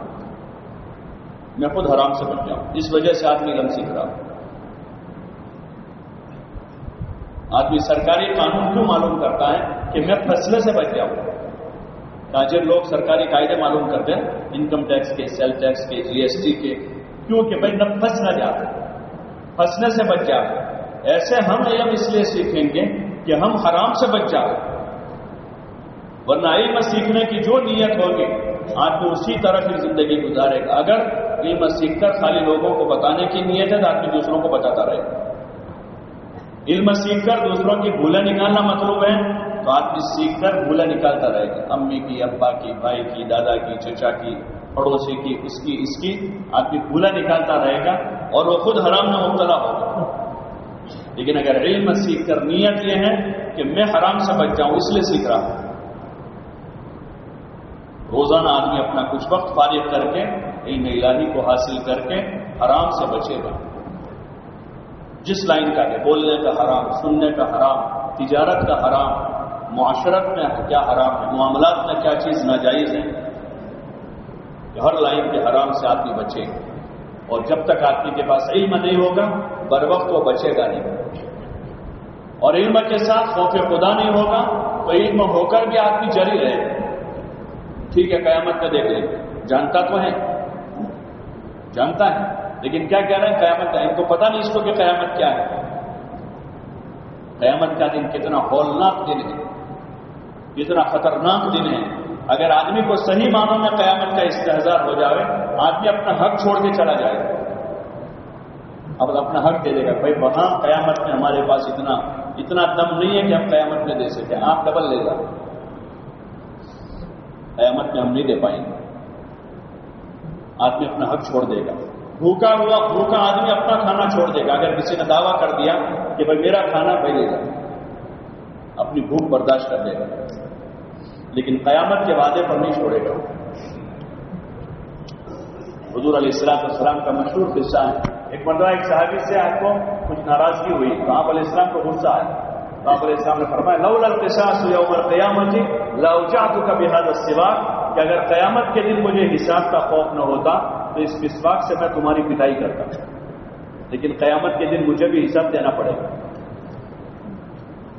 میں خود حرام سے بچ جاؤں، اس وجہ سے آدمی علم سیکھ رہا ہو. آدمی سرکاری قانون کیوں معلوم کرتا ہے کہ میں پھنسنے سے بچ جاؤں. تاجر لوگ سرکاری قاعدے معلوم کرتے ہیں، انکم ٹیکس کے، سیل ٹیکس کے، جی ایس ٹی کے، کیوں کہ بھائی نہ پھنس نہ جاتے، پھنسنے سے بچ جاتے. ایسے ہم علم اس لیے سیکھیں گے کہ ہم حرام سے بچ جائیں، ورنہ علم سیکھنے کی جو نیت ہوگی آدمی اسی طرح کی زندگی گزارے گا. اگر علم سیکھ کر خالی لوگوں کو بتانے کی نیت ہے تو آدمی دوسروں کو بتاتا رہے گا. علم سیکھ کر دوسروں کی بھولیں نکالنا مطلوب ہے تو آدمی سیکھ کر بھولیں نکالتا رہے گا، امی کی، ابا کی، بھائی کی، دادا کی، چچا کی، پڑوسی کی، اس کی اس کی آدمی بھولیں نکالتا رہے گا اور وہ خود حرام میں مبتلا ہوگا. لیکن اگر علم سیکھ کر نیت یہ ہے کہ میں حرام سے بچ جاؤں اس لیے سیکھ رہا ہوں، روزانہ آدمی اپنا کچھ وقت فارغ کر کے علم الہی کو حاصل کر کے حرام سے بچے گا. جس لائن کا ہے، بولنے کا حرام، سننے کا حرام، تجارت کا حرام، معاشرت میں کیا حرام ہے، معاملات میں کیا چیز ناجائز ہے، ہر لائن کے حرام سے آدمی بچے گا. اور جب تک آدمی کے پاس علم نہیں ہوگا بر وقت وہ بچے گا نہیں، اور علم کے ساتھ خوف خدا نہیں ہوگا تو علم ہو کر بھی آدمی جری رہے گا. ٹھیک ہے قیامت میں دیکھ لیں، جانتا تو ہے، جانتا ہے، لیکن کیا کہہ رہے ہیں قیامت کا، ان کو پتہ نہیں اس کو کہ قیامت کیا ہے. قیامت کا دن کتنا ہولناک دن ہے، کتنا خطرناک دن ہے. اگر آدمی کو صحیح معنوں میں قیامت کا استحضار ہو جائے آدمی اپنا حق چھوڑ کے چلا جائے گا، اب اپنا حق دے دے گا. بھائی وہاں قیامت میں ہمارے پاس اتنا اتنا دم نہیں ہے کہ ہم قیامت میں دے سکیں، آپ ڈبل لے گا، قیامت میں ہم نہیں دے پائیں گے. آدمی اپنا حق چھوڑ دے گا. بھوکا ہوا بھوکا آدمی اپنا کھانا چھوڑ دے گا. اگر کسی نے دعویٰ کر دیا کہ بھائی میرا کھانا بھیجے گا، اپنی بھوک برداشت کر دے گا، لیکن قیامت کے وعدے پر نہیں چھوڑے گا. حضور علیہ السلام والسلام کا مشہور قصہ ہے. ایک مرتبہ ایک صحابی سے آپ کو کچھ ناراضگی ہوئی تو آپ علیہ السلام کو غصہ آیا تو آپ علیہ السلام نے فرمایا لولا القصاص یوم القیامۃ لاوجعتک بهذا السواک، کہ اگر قیامت کے دن مجھے حساب کا خوف نہ ہوتا تو اس مسواک سے میں تمہاری پٹائی کرتا، لیکن قیامت کے دن مجھے بھی حساب دینا پڑے گا.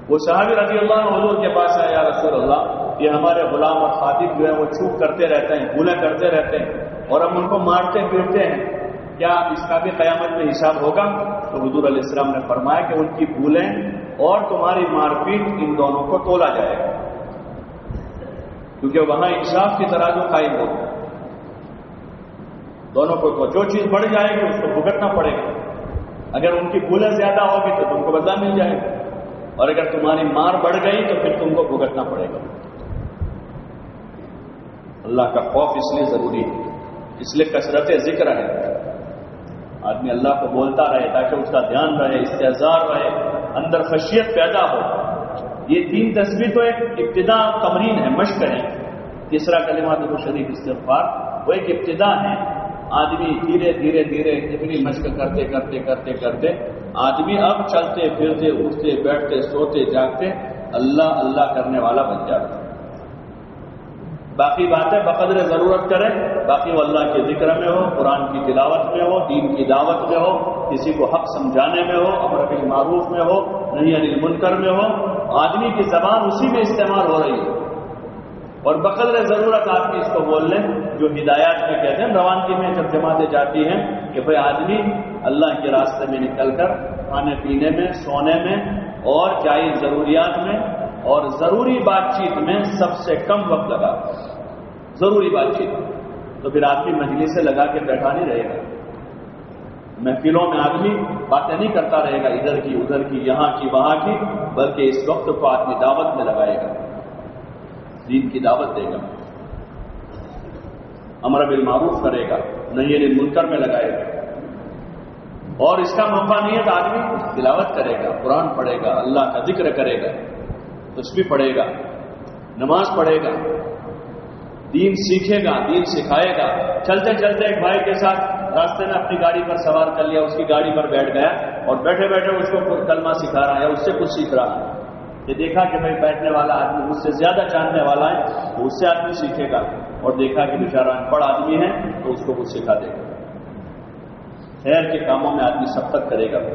وہ صحابی رضی اللہ عنہ حضور کے پاس آیا، یا رسول اللہ یہ ہمارے غلام اور خادم جو ہے وہ چوک کرتے رہتے ہیں، بھولیں کرتے رہتے ہیں اور ہم ان کو مارتے پیٹتے ہیں، کیا اس کا بھی قیامت میں حساب ہوگا؟ تو حضور علیہ السلام نے فرمایا کہ ان کی بھولیں اور تمہاری مار پیٹ ان دونوں کو تولا جائے گا، کیونکہ وہاں انصاف کی ترازو قائم ہوگا، دونوں کو تو جو چیز بڑھ جائے گی اس کو بھگتنا پڑے گا، اگر ان کی بھولیں زیادہ ہوگی تو تم کو بدلہ مل جائے گا، اور اگر تمہاری مار بڑھ گئی تو پھر تم کو بھگتنا پڑے گا۔ اللہ کا خوف اس لیے ضروری ہے، اس لیے کثرت ذکر ہے، آدمی اللہ کو بولتا رہے تاکہ اس کا دھیان رہے، استحضار رہے، اندر خشیت پیدا ہو۔ یہ تین تسبیح تو ایک ابتدا تمرین ہے، مشق ہے۔ تیسرا کلمات شریف استغفار وہ ایک ابتدا ہے، آدمی دھیرے دھیرے دھیرے اتنی مشق کرتے کرتے کرتے کرتے آدمی اب چلتے پھرتے اٹھتے بیٹھتے سوتے جاگتے اللہ اللہ کرنے والا بن جاتا ہے۔ باقی باتیں بقدر ضرورت کریں، باقی وہ اللہ کے ذکر میں ہو، قرآن کی تلاوت میں ہو، دین کی دعوت میں ہو، کسی کو حق سمجھانے میں ہو، امر بالمعروف میں ہو، نہی عن المنکر میں ہو، آدمی کی زبان اسی میں استعمال ہو رہی ہے، اور بقدر ضرورت آدمی اس کو بول لیں جو ہدایات میں کہتے ہیں، روانگی میں جب جماعتیں جاتی ہیں کہ بھائی آدمی اللہ کے راستے میں نکل کر کھانے پینے میں، سونے میں اور جائز ضروریات میں اور ضروری بات چیت میں سب سے کم وقت لگا، ضروری بات چیت، تو پھر آدمی مجلس سے لگا کے بیٹھا نہیں رہے گا، محفلوں میں آدمی باتیں نہیں کرتا رہے گا ادھر کی ادھر کی یہاں کی وہاں کی، بلکہ اس وقت کو آدمی دعوت میں لگائے گا، دین کی دعوت دے گا، امر بالمعروف کرے گا، نہی عن المنکر میں لگائے گا، اور اس کا موقع نہیں ہے تو آدمی تلاوت کرے گا، قرآن پڑھے گا، اللہ کا ذکر کرے گا، تسبیح پڑھے گا، نماز پڑھے گا، دین سیکھے گا، دین سکھائے گا۔ چلتے چلتے ایک بھائی کے ساتھ راستے میں اپنی گاڑی پر سوار کر لیا، اس کی گاڑی پر بیٹھ گیا اور بیٹھے بیٹھے اس کو کلمہ سکھا رہا ہے، اس سے کچھ سیکھ رہا ہے، یہ دیکھا کہ بھائی بیٹھنے والا آدمی مجھ سے زیادہ جاننے والا ہے تو اس سے آدمی سیکھے گا، اور دیکھا کہ بیچارہ ان پڑھ آدمی ہے تو اس کو کچھ سکھا دے گا۔ خیر کے کاموں میں آدمی سبقت کرے گا،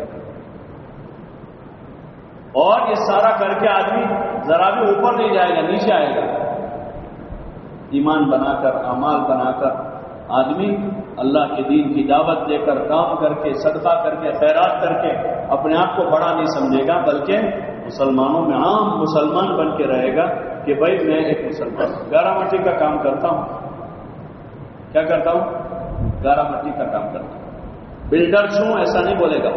اور یہ سارا کر کے آدمی ذرا بھی اوپر نہیں جائے گا، نیچے آئے گا، ایمان بنا کر، اعمال بنا کر آدمی اللہ کے دین کی دعوت دے کر، کام کر کے، صدقہ کر کے، خیرات کر کے اپنے آپ کو بڑا نہیں سمجھے گا، بلکہ مسلمانوں میں عام مسلمان بن کے رہے گا کہ بھائی میں ایک مسلمان ہوں، گارا مٹی کا کام کرتا ہوں، کیا کرتا ہوں؟ گارا مٹی کا کام کرتا ہوں، بلڈر ہوں ایسا نہیں بولے گا،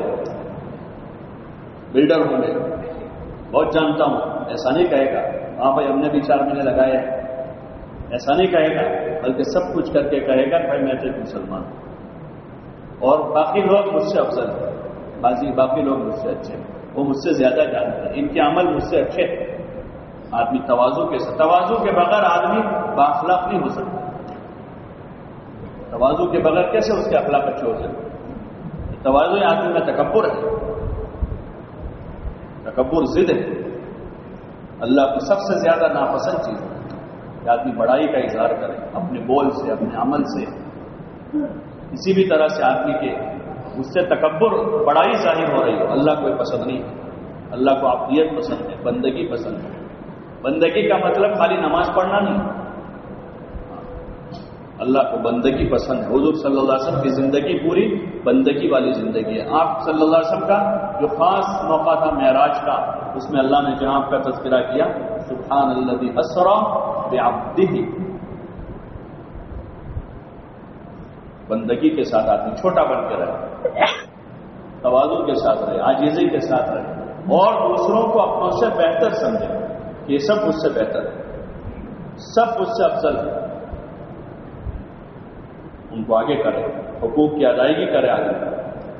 بلڈر ہوں میں بہت جانتا ہوں ایسا نہیں کہے گا، ہاں بھائی ہم نے بھی چار مہینے لگائے ایسا نہیں کہے گا، بلکہ سب کچھ کر کے کہے گا بھائی میں تو ایک مسلمان ہوں، اور باقی لوگ مجھ سے افضل ہیں، باقی باقی لوگ مجھ سے اچھے ہیں، وہ مجھ سے زیادہ جانتے ہیں، ان کے عمل مجھ سے اچھے ہیں۔ آدمی تواضع کے ساتھ، تواضع کے بغیر آدمی بااخلاق نہیں ہو سکتا، تواضع کے بغیر کیسے اس کے اخلاق اچھے ہو سکتے؟ تواضع آدمی میں تکبر ہے، تکبر ضد ہے، اللہ کو سب سے زیادہ ناپسند چیز ہے کہ آدمی بڑائی کا اظہار کرے، اپنے بول سے، اپنے عمل سے، کسی بھی طرح سے آدمی کے اس سے تکبر، بڑائی ظاہر ہو رہی ہو، اللہ کو پسند نہیں، اللہ کو عبدیت پسند ہے، بندگی پسند ہے۔ بندگی کا مطلب خالی نماز پڑھنا نہیں، اللہ کو بندگی پسند ہے۔ حضور صلی اللہ علیہ وسلم کی زندگی پوری بندگی والی زندگی ہے۔ آپ صلی اللہ علیہ وسلم کا جو خاص موقع تھا معراج کا، اس میں اللہ نے جہاں آپ کا تذکرہ کیا، سبحان الذی اسری بعبدہ، بندگی کے ساتھ آدمی چھوٹا بن کے رہے، تواضع کے ساتھ رہے، عاجزی کے ساتھ رہے، اور دوسروں کو اپنوں سے بہتر سمجھے، یہ سب مجھ سے بہتر ہے، سب مجھ سے افضل ہے، ان کو آگے کرے، حقوق کی ادائیگی کرے، آگے کرے،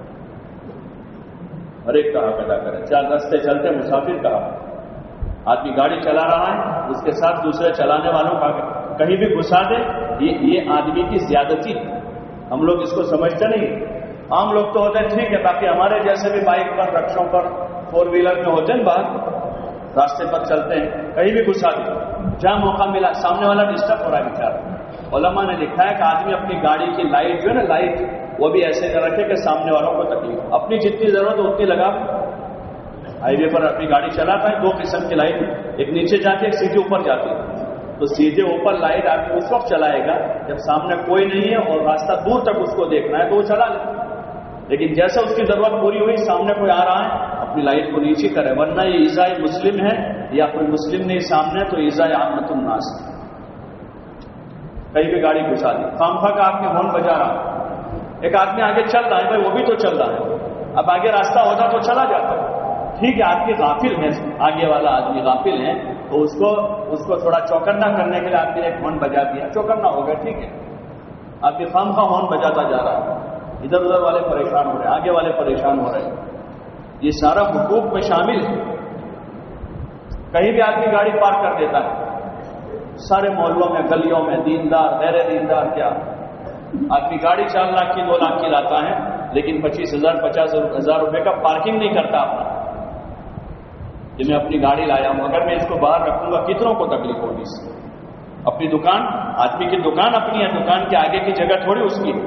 ہر ایک کا حق ادا کرے۔ چار راستے چلتے مسافر کا حق، آدمی گاڑی چلا رہا ہے، اس کے ساتھ دوسرے چلانے والوں کا کہیں بھی گھسا دے، یہ یہ آدمی کی زیادتی ہے۔ ہم لوگ اس کو سمجھتے نہیں، عام لوگ تو ہوتے ہیں ٹھیک ہے، باقی ہمارے جیسے بھی بائک پر، رکشوں پر، فور ویلر میں ہوتے ہیں، باہر راستے پر چلتے ہیں، کہیں بھی گھسا دے، جہاں موقع ملا، سامنے والا ڈسٹرب ہو رہا ہے بیچارہ۔ علماء نے لکھا ہے کہ آدمی اپنی گاڑی کی لائٹ جو ہے نا، لائٹ وہ بھی ایسے کر رکھے کہ سامنے والوں کو تکلیف، اپنی جتنی ضرورت اتنی لگا، ہائی وے پر اپنی گاڑی چلاتا ہے، دو قسم کی لائٹ، ایک نیچے جاتی ہے، ایک سیدھے اوپر جاتی ہے. تو سیدھے اوپر لائٹ آدمی اس وقت چلائے گا جب سامنے کوئی نہیں ہے اور راستہ دور تک اس کو دیکھنا ہے تو وہ چلا لے. لیکن جیسے اس کی ضرورت پوری ہوئی، سامنے کوئی آ رہا ہے، اپنی لائٹ کو نیچے کرے، ورنہ یہ ایذاء مسلم ہے یا کوئی مسلم نہیں سامنے تو ایذاء عامۃ الناس ہے. کہیں بھی گاڑی گھسا دی، خامخواہ کا آپ نے ہارن بجا رہا، ایک آدمی آگے چل رہا ہے، بھائی وہ بھی تو چل رہا ہے، اب آگے راستہ ہوتا تو چلا جاتا. ٹھیک ہے آدمی غافل ہے، آگے والا آدمی غافل ہے تو اس کو اس کو تھوڑا چوکنا کرنے کے لیے آدمی نے ایک ہارن بجا دیا، چوکنا ہو گیا، ٹھیک ہے. آدمی خامخواہ ہارن بجاتا جا رہا ہے، ادھر ادھر والے پریشان ہو رہے ہیں، آگے والے پریشان ہو رہے ہیں. یہ سارا حقوق میں شامل ہے. کہیں بھی آدمی گاڑی پارک کر دیتا ہے، سارے محلوں میں گلیوں میں دیندار غیر دیندار کیا آدمی گاڑی چار لاکھ کی دو لاکھ کی لاتا ہے لیکن پچیس ہزار پچاس ہزار روپے کا پارکنگ نہیں کرتا اپنا. کہ میں اپنی گاڑی لایا ہوں، اگر میں اس کو باہر رکھوں گا کتنوں کو تکلیف ہوگی اس سے. اپنی دکان، آدمی کی دکان اپنی ہے، دکان کے آگے کی جگہ تھوڑی اس کی.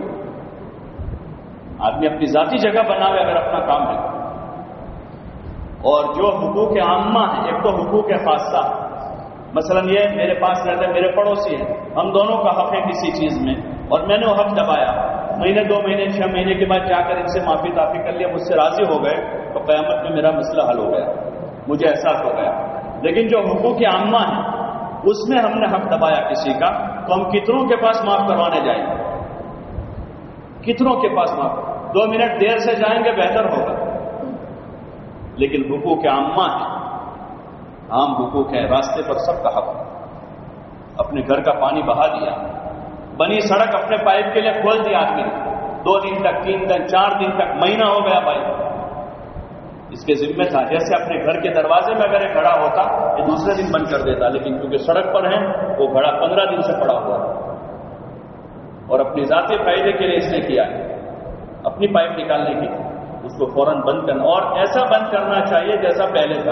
آدمی اپنی ذاتی جگہ بناوے اگر اپنا کام ہے. اور جو حقوق عامہ ہیں، ایک تو حقوق خاصہ، مثلا یہ میرے پاس رہتے میرے پڑوسی ہیں، ہم دونوں کا حق ہے کسی چیز میں اور میں نے وہ حق دبایا، مہینے دو مہینے چھ مہینے کے بعد جا کر ان سے معافی تعافی کر لیا، مجھ سے راضی ہو گئے تو قیامت میں میرا مسئلہ حل ہو گیا، مجھے احساس ہو گیا. لیکن جو حقوق عامہ ہیں اس میں ہم نے حق دبایا کسی کا تو ہم کتنوں کے پاس معاف کروانے جائیں گے؟ کتنوں کے پاس معاف؟ دو منٹ دیر سے جائیں گے بہتر ہوگا. لیکن حقوق عامہ ہے، عام حقوق ہیں، راستے پر سب کا حق. اپنے گھر کا پانی بہا دیا، بنی سڑک اپنے پائپ کے لیے کھول دیا آدمی نے، دو دن تک، تین دن، چار دن تک، مہینہ ہو گیا پائپ، اس کے ذمہ تھا. جیسے اپنے گھر کے دروازے میں اگر ایک گھڑا ہوتا یہ دوسرے دن بند کر دیتا، لیکن کیونکہ سڑک پر ہے وہ گھڑا پندرہ دن سے پڑا ہوا ہے اور اپنی ذاتی فائدے کے لیے اس نے کیا ہے، اپنی پائپ نکالنے کی، اس کو فوراً بند کرنا اور ایسا بند کرنا چاہیے جیسا پہلے تھا.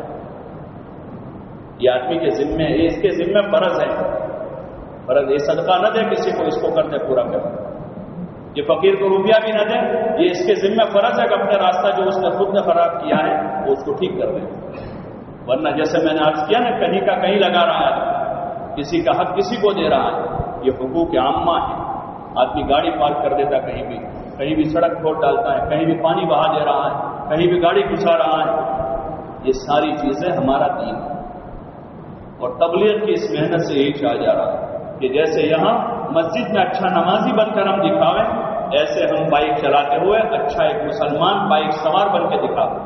یہ آدمی کے ذمے ہے، یہ اس کے ذمے فرض ہے. فرض یہ صدقہ نہ دے کسی کو، اس کو کرتے پورا کر. یہ فقیر کو روپیہ بھی نہ دے، یہ اس کے ذمہ فرض ہے کہ اپنے راستہ جو اس نے خود نے خراب کیا ہے وہ اس کو ٹھیک کر دے. ورنہ جیسے میں نے عرض کیا نا، کہیں کا کہیں لگا رہا ہے، کسی کا حق کسی کو دے رہا ہے. یہ حقوق عامہ ہے. آدمی گاڑی پارک کر دیتا کہیں بھی، کہیں بھی سڑک کھود ڈالتا ہے، کہیں بھی پانی بہا دے رہا ہے، کہیں بھی گاڑی گھسا رہا ہے. یہ ساری چیزیں ہمارا دین ہے. اور تبلیغ کی اس محنت سے یہی چاہ جا رہا ہے کہ جیسے یہاں مسجد میں اچھا نمازی بن کر ہم دکھاویں، ایسے ہم بائک چلاتے ہوئے اچھا ایک مسلمان بائک سوار بن کے دکھاویں.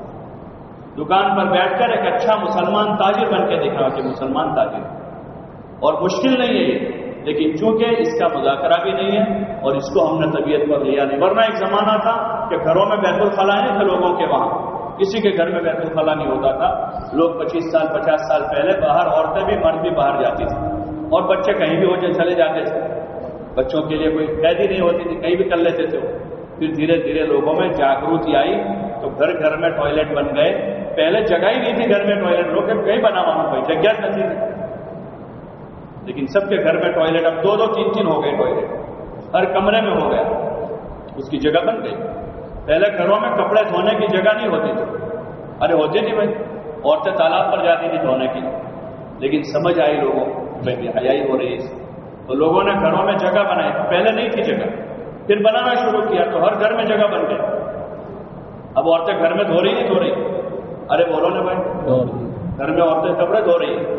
دکان پر بیٹھ کر ایک اچھا مسلمان تاجر بن کے دکھاویں کہ مسلمان تاجر. اور مشکل نہیں ہے یہ، لیکن چونکہ اس کا مذاکرہ بھی نہیں ہے اور اس کو ہم نے طبیعت پر لیا نہیں. ورنہ ایک زمانہ تھا کہ گھروں میں بیت الخلا نہیں تھے لوگوں کے، وہاں کسی کے گھر میں بیت الخلا نہیں ہوتا تھا. لوگ پچیس سال پچاس سال پہلے باہر، عورتیں بھی مرد بھی باہر جاتی تھی اور بچے کہیں بھی ہو جائے چلے جاتے تھے. بچوں کے لیے کوئی قیدی نہیں ہوتی تھی، کہیں بھی کر لیتے تھے. پھر دھیرے دھیرے لوگوں میں جاگروتی آئی تو گھر گھر میں ٹوائلٹ بن گئے. پہلے جگہ ہی نہیں تھی گھر میں ٹوائلٹ، لوگ کہیں بنا ہوا کوئی جگہ نہیں تھی، لیکن سب کے گھر میں ٹوائلٹ. اب دو دو تین تین ہو گئے ٹوائلٹ، ہر کمرے میں ہو گیا، اس کی جگہ بن گئی. پہلے گھروں میں کپڑے دھونے کی جگہ نہیں ہوتی تھی. ارے ہوتی تھی بھائی، عورتیں تالاب پر جاتی تھی دھونے کی، لیکن سمجھ آئی لوگوں میں بھی حیائی ہو رہی ہے تو لوگوں نے گھروں میں جگہ بنائی. پہلے نہیں تھی جگہ، پھر بنانا شروع کیا تو ہر گھر میں جگہ بن گئی. اب عورتیں گھر میں دھو رہی نہیں دھو رہی؟ ارے بولو نا بھائی، گھر میں عورتیں کپڑے دھو رہی ہیں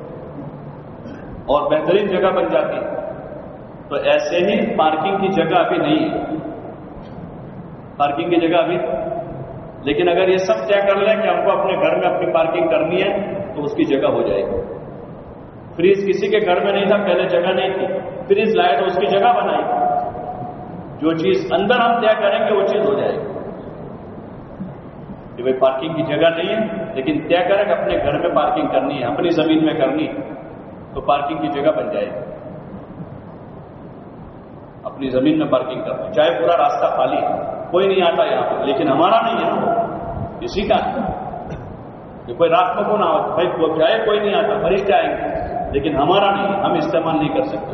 اور بہترین جگہ بن جاتی. تو ایسے ہی پارکنگ کی جگہ ابھی نہیں ہے، پارکنگ کی جگہ ابھی. لیکن اگر یہ سب طے کر لیں کہ ہم کو اپنے گھر میں اپنی پارکنگ کرنی ہے تو اس کی جگہ ہو جائے گی. فریج کسی کے گھر میں نہیں تھا، پہلے جگہ نہیں تھی، فریج لائے تو اس کی جگہ بنائی. جو چیز اندر ہم طے کریں گے وہ چیز ہو جائے گی. کہ بھائی پارکنگ کی جگہ نہیں ہے لیکن طے کریں کہ اپنے گھر میں پارکنگ کرنی ہے، اپنی زمین میں کرنی ہے تو پارکنگ کی جگہ بن جائے گی. اپنی زمین میں پارکنگ کرنا، چاہے پورا راستہ خالی ہے، کوئی نہیں آتا یہاں پر، لیکن ہمارا نہیں ہے، کسی کا ہے. کہ کوئی رات میں کون آتا بھائی، چاہے کوئی نہیں آتا، فرشتے آئیں گے، لیکن ہمارا نہیں ہے، ہم استعمال نہیں کر سکتے.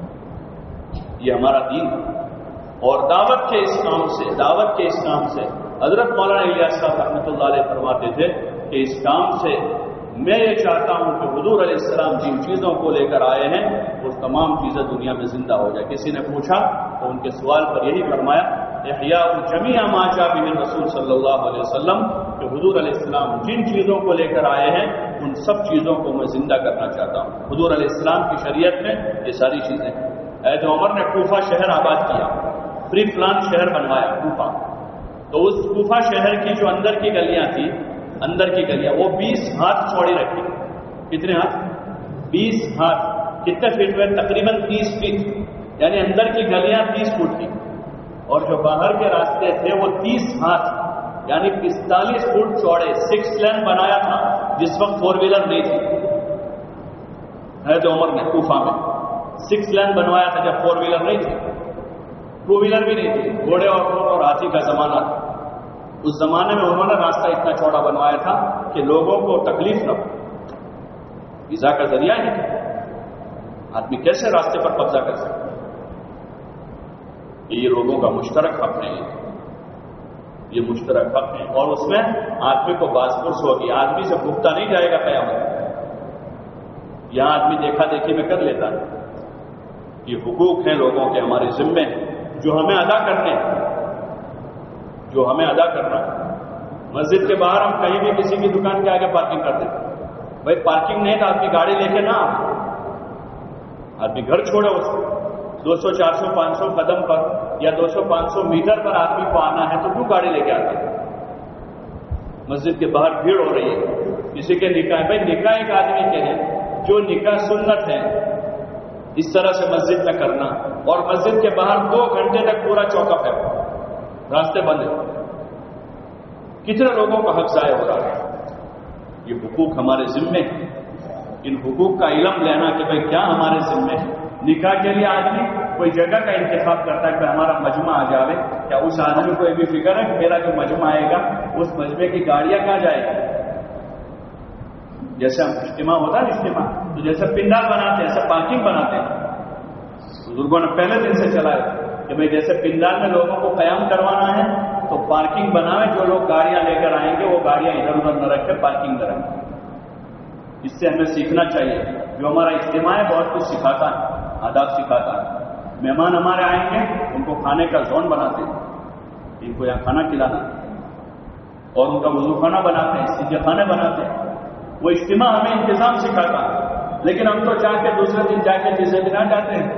یہ ہمارا دین ہے. اور دعوت کے اس کام سے دعوت کے اس کام سے حضرت مولانا الیاس صاحب رحمۃ اللہ علیہ فرماتے تھے کہ اس کام سے میں یہ چاہتا ہوں کہ حضور علیہ السلام جن چیزوں کو لے کر آئے ہیں وہ تمام چیزیں دنیا میں زندہ ہو جائے. کسی نے پوچھا تو ان کے سوال پر یہی فرمایا احیاء جمیع ما جاء به الرسول صلی اللہ علیہ وسلم کہ حضور علیہ السلام جن چیزوں کو لے کر آئے ہیں ان سب چیزوں کو میں زندہ کرنا چاہتا ہوں. حضور علیہ السلام کی شریعت میں یہ ساری چیزیں. حضرت عمر نے کوفہ شہر آباد کیا, فری پلان شہر بنوایا کوفہ. تو اس کوفہ شہر کی جو اندر کی گلیاں تھی, اندر کی گلیاں وہ بیس ہاتھ چوڑی رکھی. کتنے ہاتھ؟ بیس ہاتھ. کتنے فٹ ہوئے؟ تقریباً تیس فٹ. یعنی اندر کی گلیاں تیس فٹ کی اور جو باہر کے راستے تھے وہ تیس ہاتھ یعنی پینتالیس فٹ چوڑے. سکس لین بنایا تھا جس وقت فور ویلر نہیں تھی. حضرت عمر نے کوفہ میں سکس لین بنوایا تھا جب فور ویلر نہیں تھی, ٹو ویلر بھی نہیں تھی. گھوڑے اور اونٹ اور ہاتھی کا زمانہ تھا. اس زمانے میں انہوں نے راستہ اتنا چوڑا بنوایا تھا کہ لوگوں کو تکلیف نہ ہو. ویزا کا ذریعہ ہے کہ آدمی کیسے راستے پر قبضہ کر سکتا. یہ لوگوں کا مشترک حق ہے, یہ مشترک حق ہے. اور اس میں آدمی کو بازپرس ہوگی. آدمی سے بھگتا نہیں جائے گا قیامت. یہاں آدمی دیکھا دیکھی میں کر لیتا ہے. یہ حقوق ہیں لوگوں کے ہمارے ذمے جو ہمیں ادا کرنے ہیں, جو ہمیں ادا کرنا ہے. مسجد کے باہر ہم کہیں بھی کسی کی دکان کے آگے پارکنگ کر دیتے. بھائی پارکنگ نہیں تو آدمی گاڑی لے کے نہ آئے. آدمی گھر چھوڑے اس کو. دو سو چار سو پانچ سو قدم پر یا دو سو پانچ سو میٹر پر آدمی کو آنا ہے تو کیوں گاڑی لے کے آتے ہیں؟ مسجد کے باہر بھیڑ ہو رہی ہے. کسی کے نکاح, بھائی نکاح ایک آدمی کے ہے جو نکاح سنت ہے اس طرح سے مسجد میں کرنا, اور مسجد کے باہر دو گھنٹے تک پورا چوکا ہے, راستے بند ہے. کتنے لوگوں کا حق ضائع ہو رہا ہے. یہ حقوق ہمارے ذمے ہیں. ان حقوق کا علم لینا کہ بھائی کیا ہمارے ذمے ہے. نکاح کے لیے آدمی کوئی جگہ کا انتخاب کرتا ہے کہ ہمارا مجمع آ جاوے. کیا اس آدمی کو یہ بھی فکر ہے کہ میرا جو مجمع آئے گا اس مجمع کی گاڑیاں کہاں جائے گی؟ جیسے ہم اجتماع ہوتا ہے اجتماع تو جیسے پنڈال بناتے ہیں ایسے پارکنگ بناتے ہیں. بزرگوں نے پہلے دن سے چلایا کہ بھائی جیسے پنڈال میں لوگوں کو قیام کروانا ہے تو پارکنگ بناوے. جو لوگ گاڑیاں لے کر آئیں گے وہ گاڑیاں ادھر ادھر نہ رکھ کے پارکنگ میں رکھیں. اس سے ہمیں سیکھنا چاہیے. جو ہمارا اجتماع ہے بہت کچھ سکھاتا ہے, آداب سکھاتا ہے. مہمان ہمارے آئیں گے ان کو کھانے کا زون بناتے ہیں, ان کو یہاں کھانا کھلانا, اور ان کا وضو خانہ بناتے ہیں, سیدھے خانے بناتے ہیں. وہ اجتماع ہمیں انتظام سکھاتا ہے. لیکن ہم تو جا کے دوسرے دن جا کے جسے دن آ جاتے ہیں.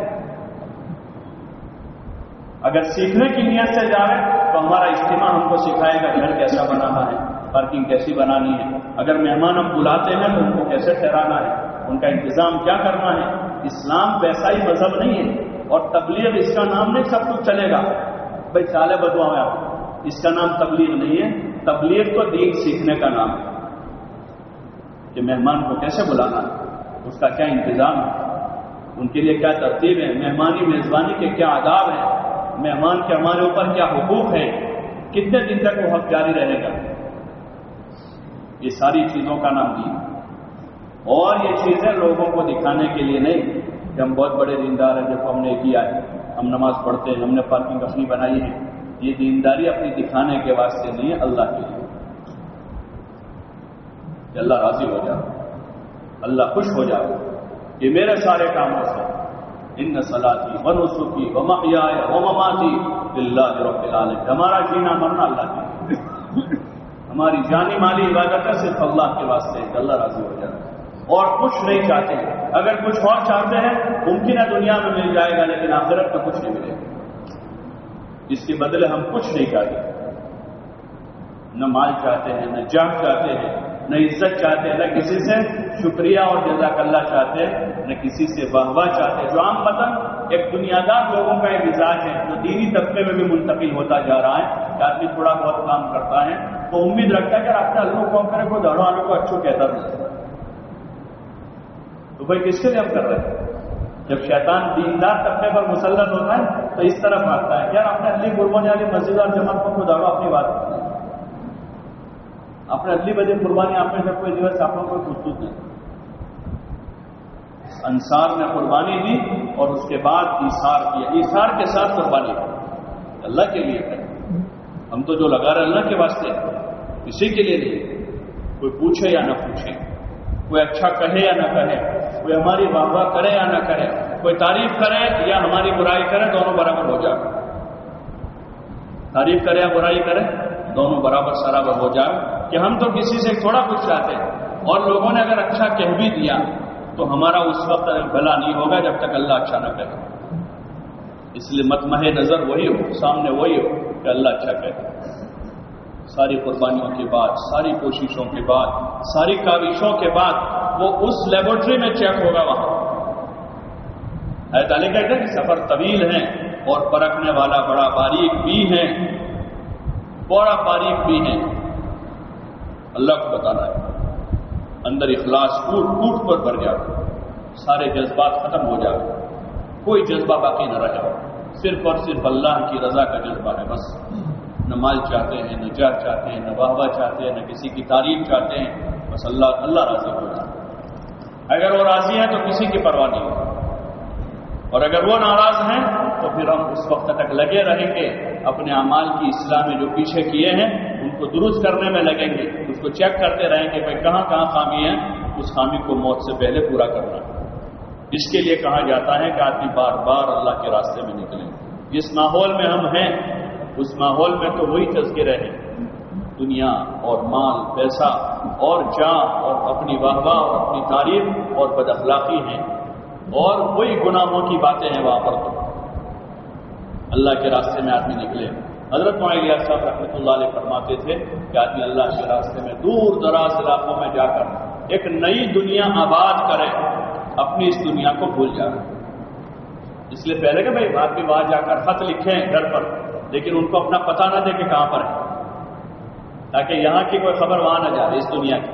اگر سیکھنے کی نیت سے جا رہے تو ہمارا اجتماع ہم کو سکھائے گا گھر کیسا بنانا ہے, پارکنگ کیسی بنانی ہے. اگر مہمان ہم بلاتے ہیں تو ان کو کیسے ٹھہرانا ہے, ان کا انتظام کیا کرنا ہے. اسلام ویسا ہی مذہب نہیں ہے. اور تبلیغ اس کا نام نہیں سب کچھ چلے گا. بھائی چالے بدوا میں آپ, اس کا نام تبلیغ نہیں ہے. تبلیغ تو دین سیکھنے کا نام ہے کہ مہمان کو کیسے بلانا ہے, اس کا کیا انتظام ہے, ان کے لیے کیا ترتیب ہے, مہمانی میزبانی کے کیا آداب ہیں, مہمان کے ہمارے اوپر کیا حقوق ہیں, کتنے دن تک وہ حق جاری رہے گا. یہ ساری چیزوں کا نام دین. اور یہ چیزیں لوگوں کو دکھانے کے لیے نہیں کہ ہم بہت بڑے دیندار ہیں, جب ہم نے کیا ہے, ہم نماز پڑھتے ہیں, ہم نے پارکنگ اپنی بنائی ہے. یہ دینداری اپنی دکھانے کے واسطے نہیں ہے, اللہ کے لیے کہ اللہ راضی ہو جائے, اللہ خوش ہو جائے کہ میرے سارے کاموں سے ان صلاتی و نسکی و محیای و مماتی للہ رب العالمین. ہمارا جینا مرنا اللہ کے لیے, ہماری جانی مالی عبادت صرف اللہ کے واسطے کہ اللہ راضی ہو جائے. اور کچھ نہیں چاہتے. اگر کچھ اور چاہتے ہیں ممکن ہے دنیا میں مل جائے گا, لیکن آخرت میں کچھ نہیں ملے گا. اس کے بدلے ہم کچھ نہیں چاہتے. نہ مال چاہتے ہیں, نہ جاہ چاہتے ہیں, نہ عزت چاہتے ہیں, نہ کسی سے شکریہ اور جزاک اللہ چاہتے ہیں, نہ کسی سے واہ واہ چاہتے ہیں. جو عام مطلب ایک دنیا دار لوگوں کا ایک مزاج ہے جو دینی طبقے میں بھی منتقل ہوتا جا رہا ہے کہ آدمی تھوڑا بہت کام کرتا ہے تو امید رکھتا ہے کہ آپ نے اللہ کام کرے کو دھڑوں والوں کو اچھو کہتا نہیں. تو بھائی کس کے لیے ہم کر رہے ہیں؟ جب شیطان دیندار طبقے پر مسلط ہوتا ہے تو اس طرف آتا ہے کہ آپ نے علی قربانی والی مسجد اور جماعت کو دھڑو اپنی بات کرتے ہیں. آپ نے اگلی بجے قربانی آپ نے جب کوئی دس آپ کو کوئی خصوص نہیں. انصار نے قربانی دی اور اس کے بعد ایثار کیا. ایثار کے ساتھ قربانی اللہ کے لیے کریں. ہم تو جو لگا رہے اللہ کے واسطے کسی کے لیے نہیں. کوئی پوچھے یا نہ پوچھے, کوئی اچھا کہے یا نہ کہے, کوئی ہماری واہ واہ کرے یا نہ کرے, کوئی تعریف کرے یا ہماری برائی کرے, دونوں برابر ہو جائے. تعریف کرے یا برائی کرے دونوں برابر سرابر ہو جائے کہ ہم تو کسی سے تھوڑا کچھ چاہتے ہیں, اور لوگوں نے اگر اچھا کہہ بھی دیا تو ہمارا اس وقت بھلا نہیں ہوگا جب تک اللہ اچھا نہ کہے. اس لیے مطمع نظر وہی ہو, سامنے وہی ہو کہ اللہ اچھا کہے. ساری قربانیوں کے بعد, ساری کوششوں کے بعد, ساری کاوشوں کے بعد وہ اس لیبورٹری میں چیک ہوگا. وہاں حضرت علی کہتے ہیں کہ سفر طویل ہے اور پرکھنے والا بڑا باریک بھی ہے, بڑا باریک بھی ہے. اللہ کو بتانا ہے, اندر اخلاص ٹوٹ ٹوٹ پر بھر جائے, سارے جذبات ختم ہو جائے, کوئی جذبہ باقی نہ رہے, صرف اور صرف اللہ کی رضا کا جذبہ ہے بس. نہ مال چاہتے ہیں, نہ جاه چاہتے ہیں, نہ واہ واہ چاہتے ہیں, نہ کسی کی تعریف چاہتے ہیں, بس اللہ اللہ راضی ہو جائے. اگر وہ راضی ہیں تو کسی کی پرواہ نہیں, اور اگر وہ ناراض ہیں تو پھر ہم اس وقت تک لگے رہیں گے اپنے اعمال کی اصلاح میں. جو پیچھے کیے ہیں ان کو درست کرنے میں لگیں گے, اس کو چیک کرتے رہیں گے بھائی کہاں کہاں خامی ہے, اس خامی کو موت سے پہلے پورا کرنا. اس کے لیے کہا جاتا ہے کہ آدمی بار بار اللہ کے راستے میں نکلے. جس ماحول میں ہم ہیں اس ماحول میں تو وہی تذکرے ہیں, دنیا اور مال پیسہ اور جاں اور اپنی واہ واہ اور اپنی تعریف اور بد اخلاقی ہیں, اور وہی گناہوں کی باتیں ہیں وہاں پر. تو اللہ کے راستے میں آدمی نکلے. حضرت معاویہ صاحب رحمۃ اللہ علیہ فرماتے تھے کہ آدمی اللہ کے راستے میں دور دراز علاقوں میں جا کر ایک نئی دنیا آباد کرے, اپنی اس دنیا کو بھول جائے. اس لیے پہلے کہ بھائی آدمی وہاں جا کر خط لکھیں گھر پر, لیکن ان کو اپنا پتہ نہ دے کہ کہاں پر ہے, تاکہ یہاں کی کوئی خبر وہاں نہ جائے. اس دنیا کی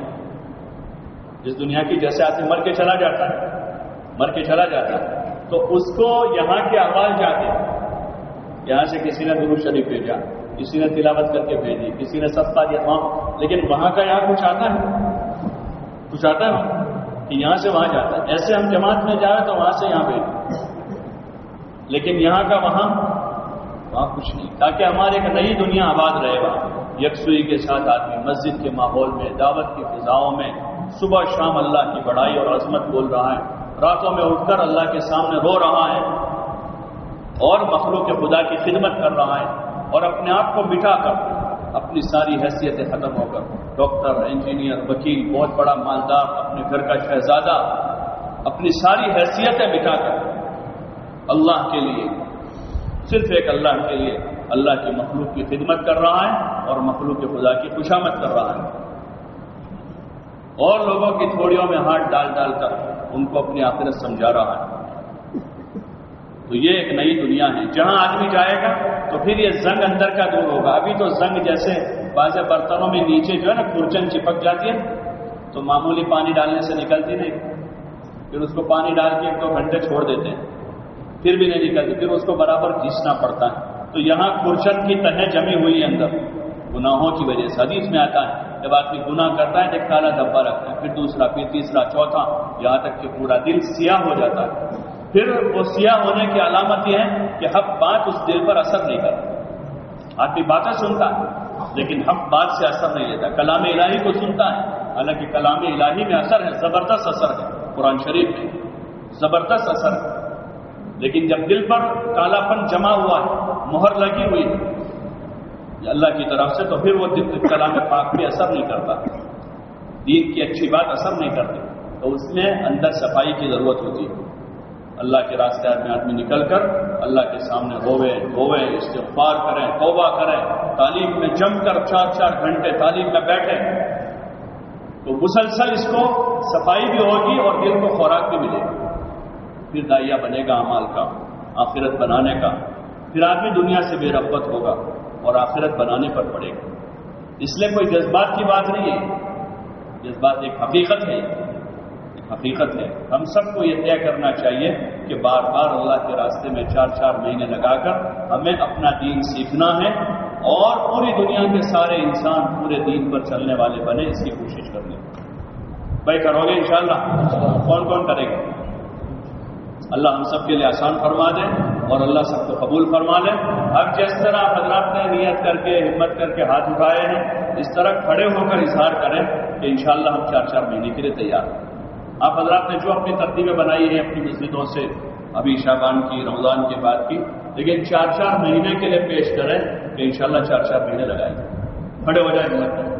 اس دنیا کی جیسے آدمی مر کے چلا جاتا ہے مر کے چلا جاتا ہے تو اس کو یہاں کے احوال جاتے ہیں. یہاں سے کسی نے درود شریف بھیجا, کسی نے تلاوت کر کے بھیجی, کسی نے صدقہ دیا وہاں, لیکن وہاں کا یہاں کچھ آتا ہے کچھ آتا ہے کہ یہاں سے وہاں جاتا ہے. ایسے ہم جماعت میں جائیں تو وہاں سے یہاں بھیجیں, لیکن یہاں کا وہاں وہاں کچھ نہیں, تاکہ ہماری ایک نئی دنیا آباد رہے گا. یکسوئی کے ساتھ آدمی مسجد کے ماحول میں, دعوت کی فضاؤں میں صبح شام اللہ کی بڑائی اور عظمت بول رہا ہے, راتوں میں اٹھ کر اللہ کے سامنے رو رہا ہے اور مخلوق خدا کی خدمت کر رہا ہے, اور اپنے آپ کو مٹا کر اپنی ساری حیثیتیں ختم ہو کر ڈاکٹر, انجینئر, وکیل, بہت بڑا مالدار, اپنے گھر کا شہزادہ, اپنی ساری حیثیتیں مٹا کر اللہ کے لیے, صرف ایک اللہ کے لیے اللہ کی مخلوق کی خدمت کر رہا ہے اور مخلوق خدا کی خوشامد کر رہا ہے, اور لوگوں کی تھوڑیوں میں ہاتھ ڈال ڈال کر ان کو اپنی آخرت سمجھا رہا ہے. تو یہ ایک نئی دنیا ہے. جہاں آدمی جائے گا تو پھر یہ زنگ اندر کا دور ہوگا. ابھی تو زنگ جیسے بعض برتنوں میں نیچے جو ہے نا کھرچن چپک جاتی ہے, تو معمولی پانی ڈالنے سے نکلتی نہیں, پھر اس کو پانی ڈال کے ایک دو گھنٹے چھوڑ دیتے ہیں, پھر بھی نہیں نکلتی, پھر اس کو برابر گھسنا پڑتا ہے. تو یہاں کھرچن کی تہیں جمی ہوئی ہے اندر گناہوں کی وجہ سے. حدیث میں آتا ہے جب آدمی گناہ کرتا ہے تو ایک کالا دھبا رکھتا ہے, پھر دوسرا, پھر تیسرا, چوتھا, یہاں تک کہ پورا دل سیاہ ہو جاتا ہے. پھر وہ سیاہ ہونے کی علامت یہ ہے کہ حق بات اس دل پر اثر نہیں کرتا. آدمی باتیں سنتا ہے لیکن حق بات سے اثر نہیں لیتا. کلام الہی کو سنتا ہے, حالانکہ کلام الہی میں اثر ہے, زبردست اثر ہے, قرآن شریف میں زبردست اثر ہے, لیکن جب دل پر کالا پن جمع ہوا ہے, مہر لگی ہوئی ہے اللہ کی طرف سے, تو پھر وہ کلام پاک پہ اثر نہیں کرتا, دین کی اچھی بات اثر نہیں کرتی. تو اس میں اندر صفائی کی ضرورت ہوتی ہے. اللہ کے راستے میں آدمی نکل کر اللہ کے سامنے روئے روئے استغفار کریں, توبہ کریں, تعلیم میں جم کر چار چار گھنٹے تعلیم میں بیٹھیں, تو مسلسل اس کو صفائی بھی ہوگی اور دل کو خوراک بھی ملے گی. پھر دائیا بنے گا اعمال کا, آخرت بنانے کا. پھر آدمی دنیا سے بے رغبت ہوگا اور آخرت بنانے پر پڑے گا. اس لیے کوئی جذبات کی بات نہیں ہے, جذبات ایک حقیقت ہے, حقیقت ہے. ہم سب کو یہ طے کرنا چاہیے کہ بار بار اللہ کے راستے میں چار چار مہینے لگا کر ہمیں اپنا دین سیکھنا ہے, اور پوری دنیا کے سارے انسان پورے دین پر چلنے والے بنے, اس کی کوشش کرنی. بھائی کرو گے انشاءاللہ؟ کون کون کرے گا؟ اللہ ہم سب کے لیے آسان فرما دے اور اللہ سب کو قبول فرما لے. اب جس طرح حضرات نے نیت کر کے ہمت کر کے ہاتھ اٹھائے ہیں اس طرح کھڑے ہو کر اظہار کریں کہ انشاءاللہ ہم چار چار مہینے کے لیے تیار ہیں. آپ حضرات نے جو اپنی ترتیبیں بنائی ہیں اپنی مسجدوں سے ابھی شعبان کی رمضان کے بعد کی, لیکن چار چار مہینے کے لیے پیش کریں کہ انشاءاللہ چار چار مہینے لگائیں. کھڑے ہو جائیں ہمت کریں.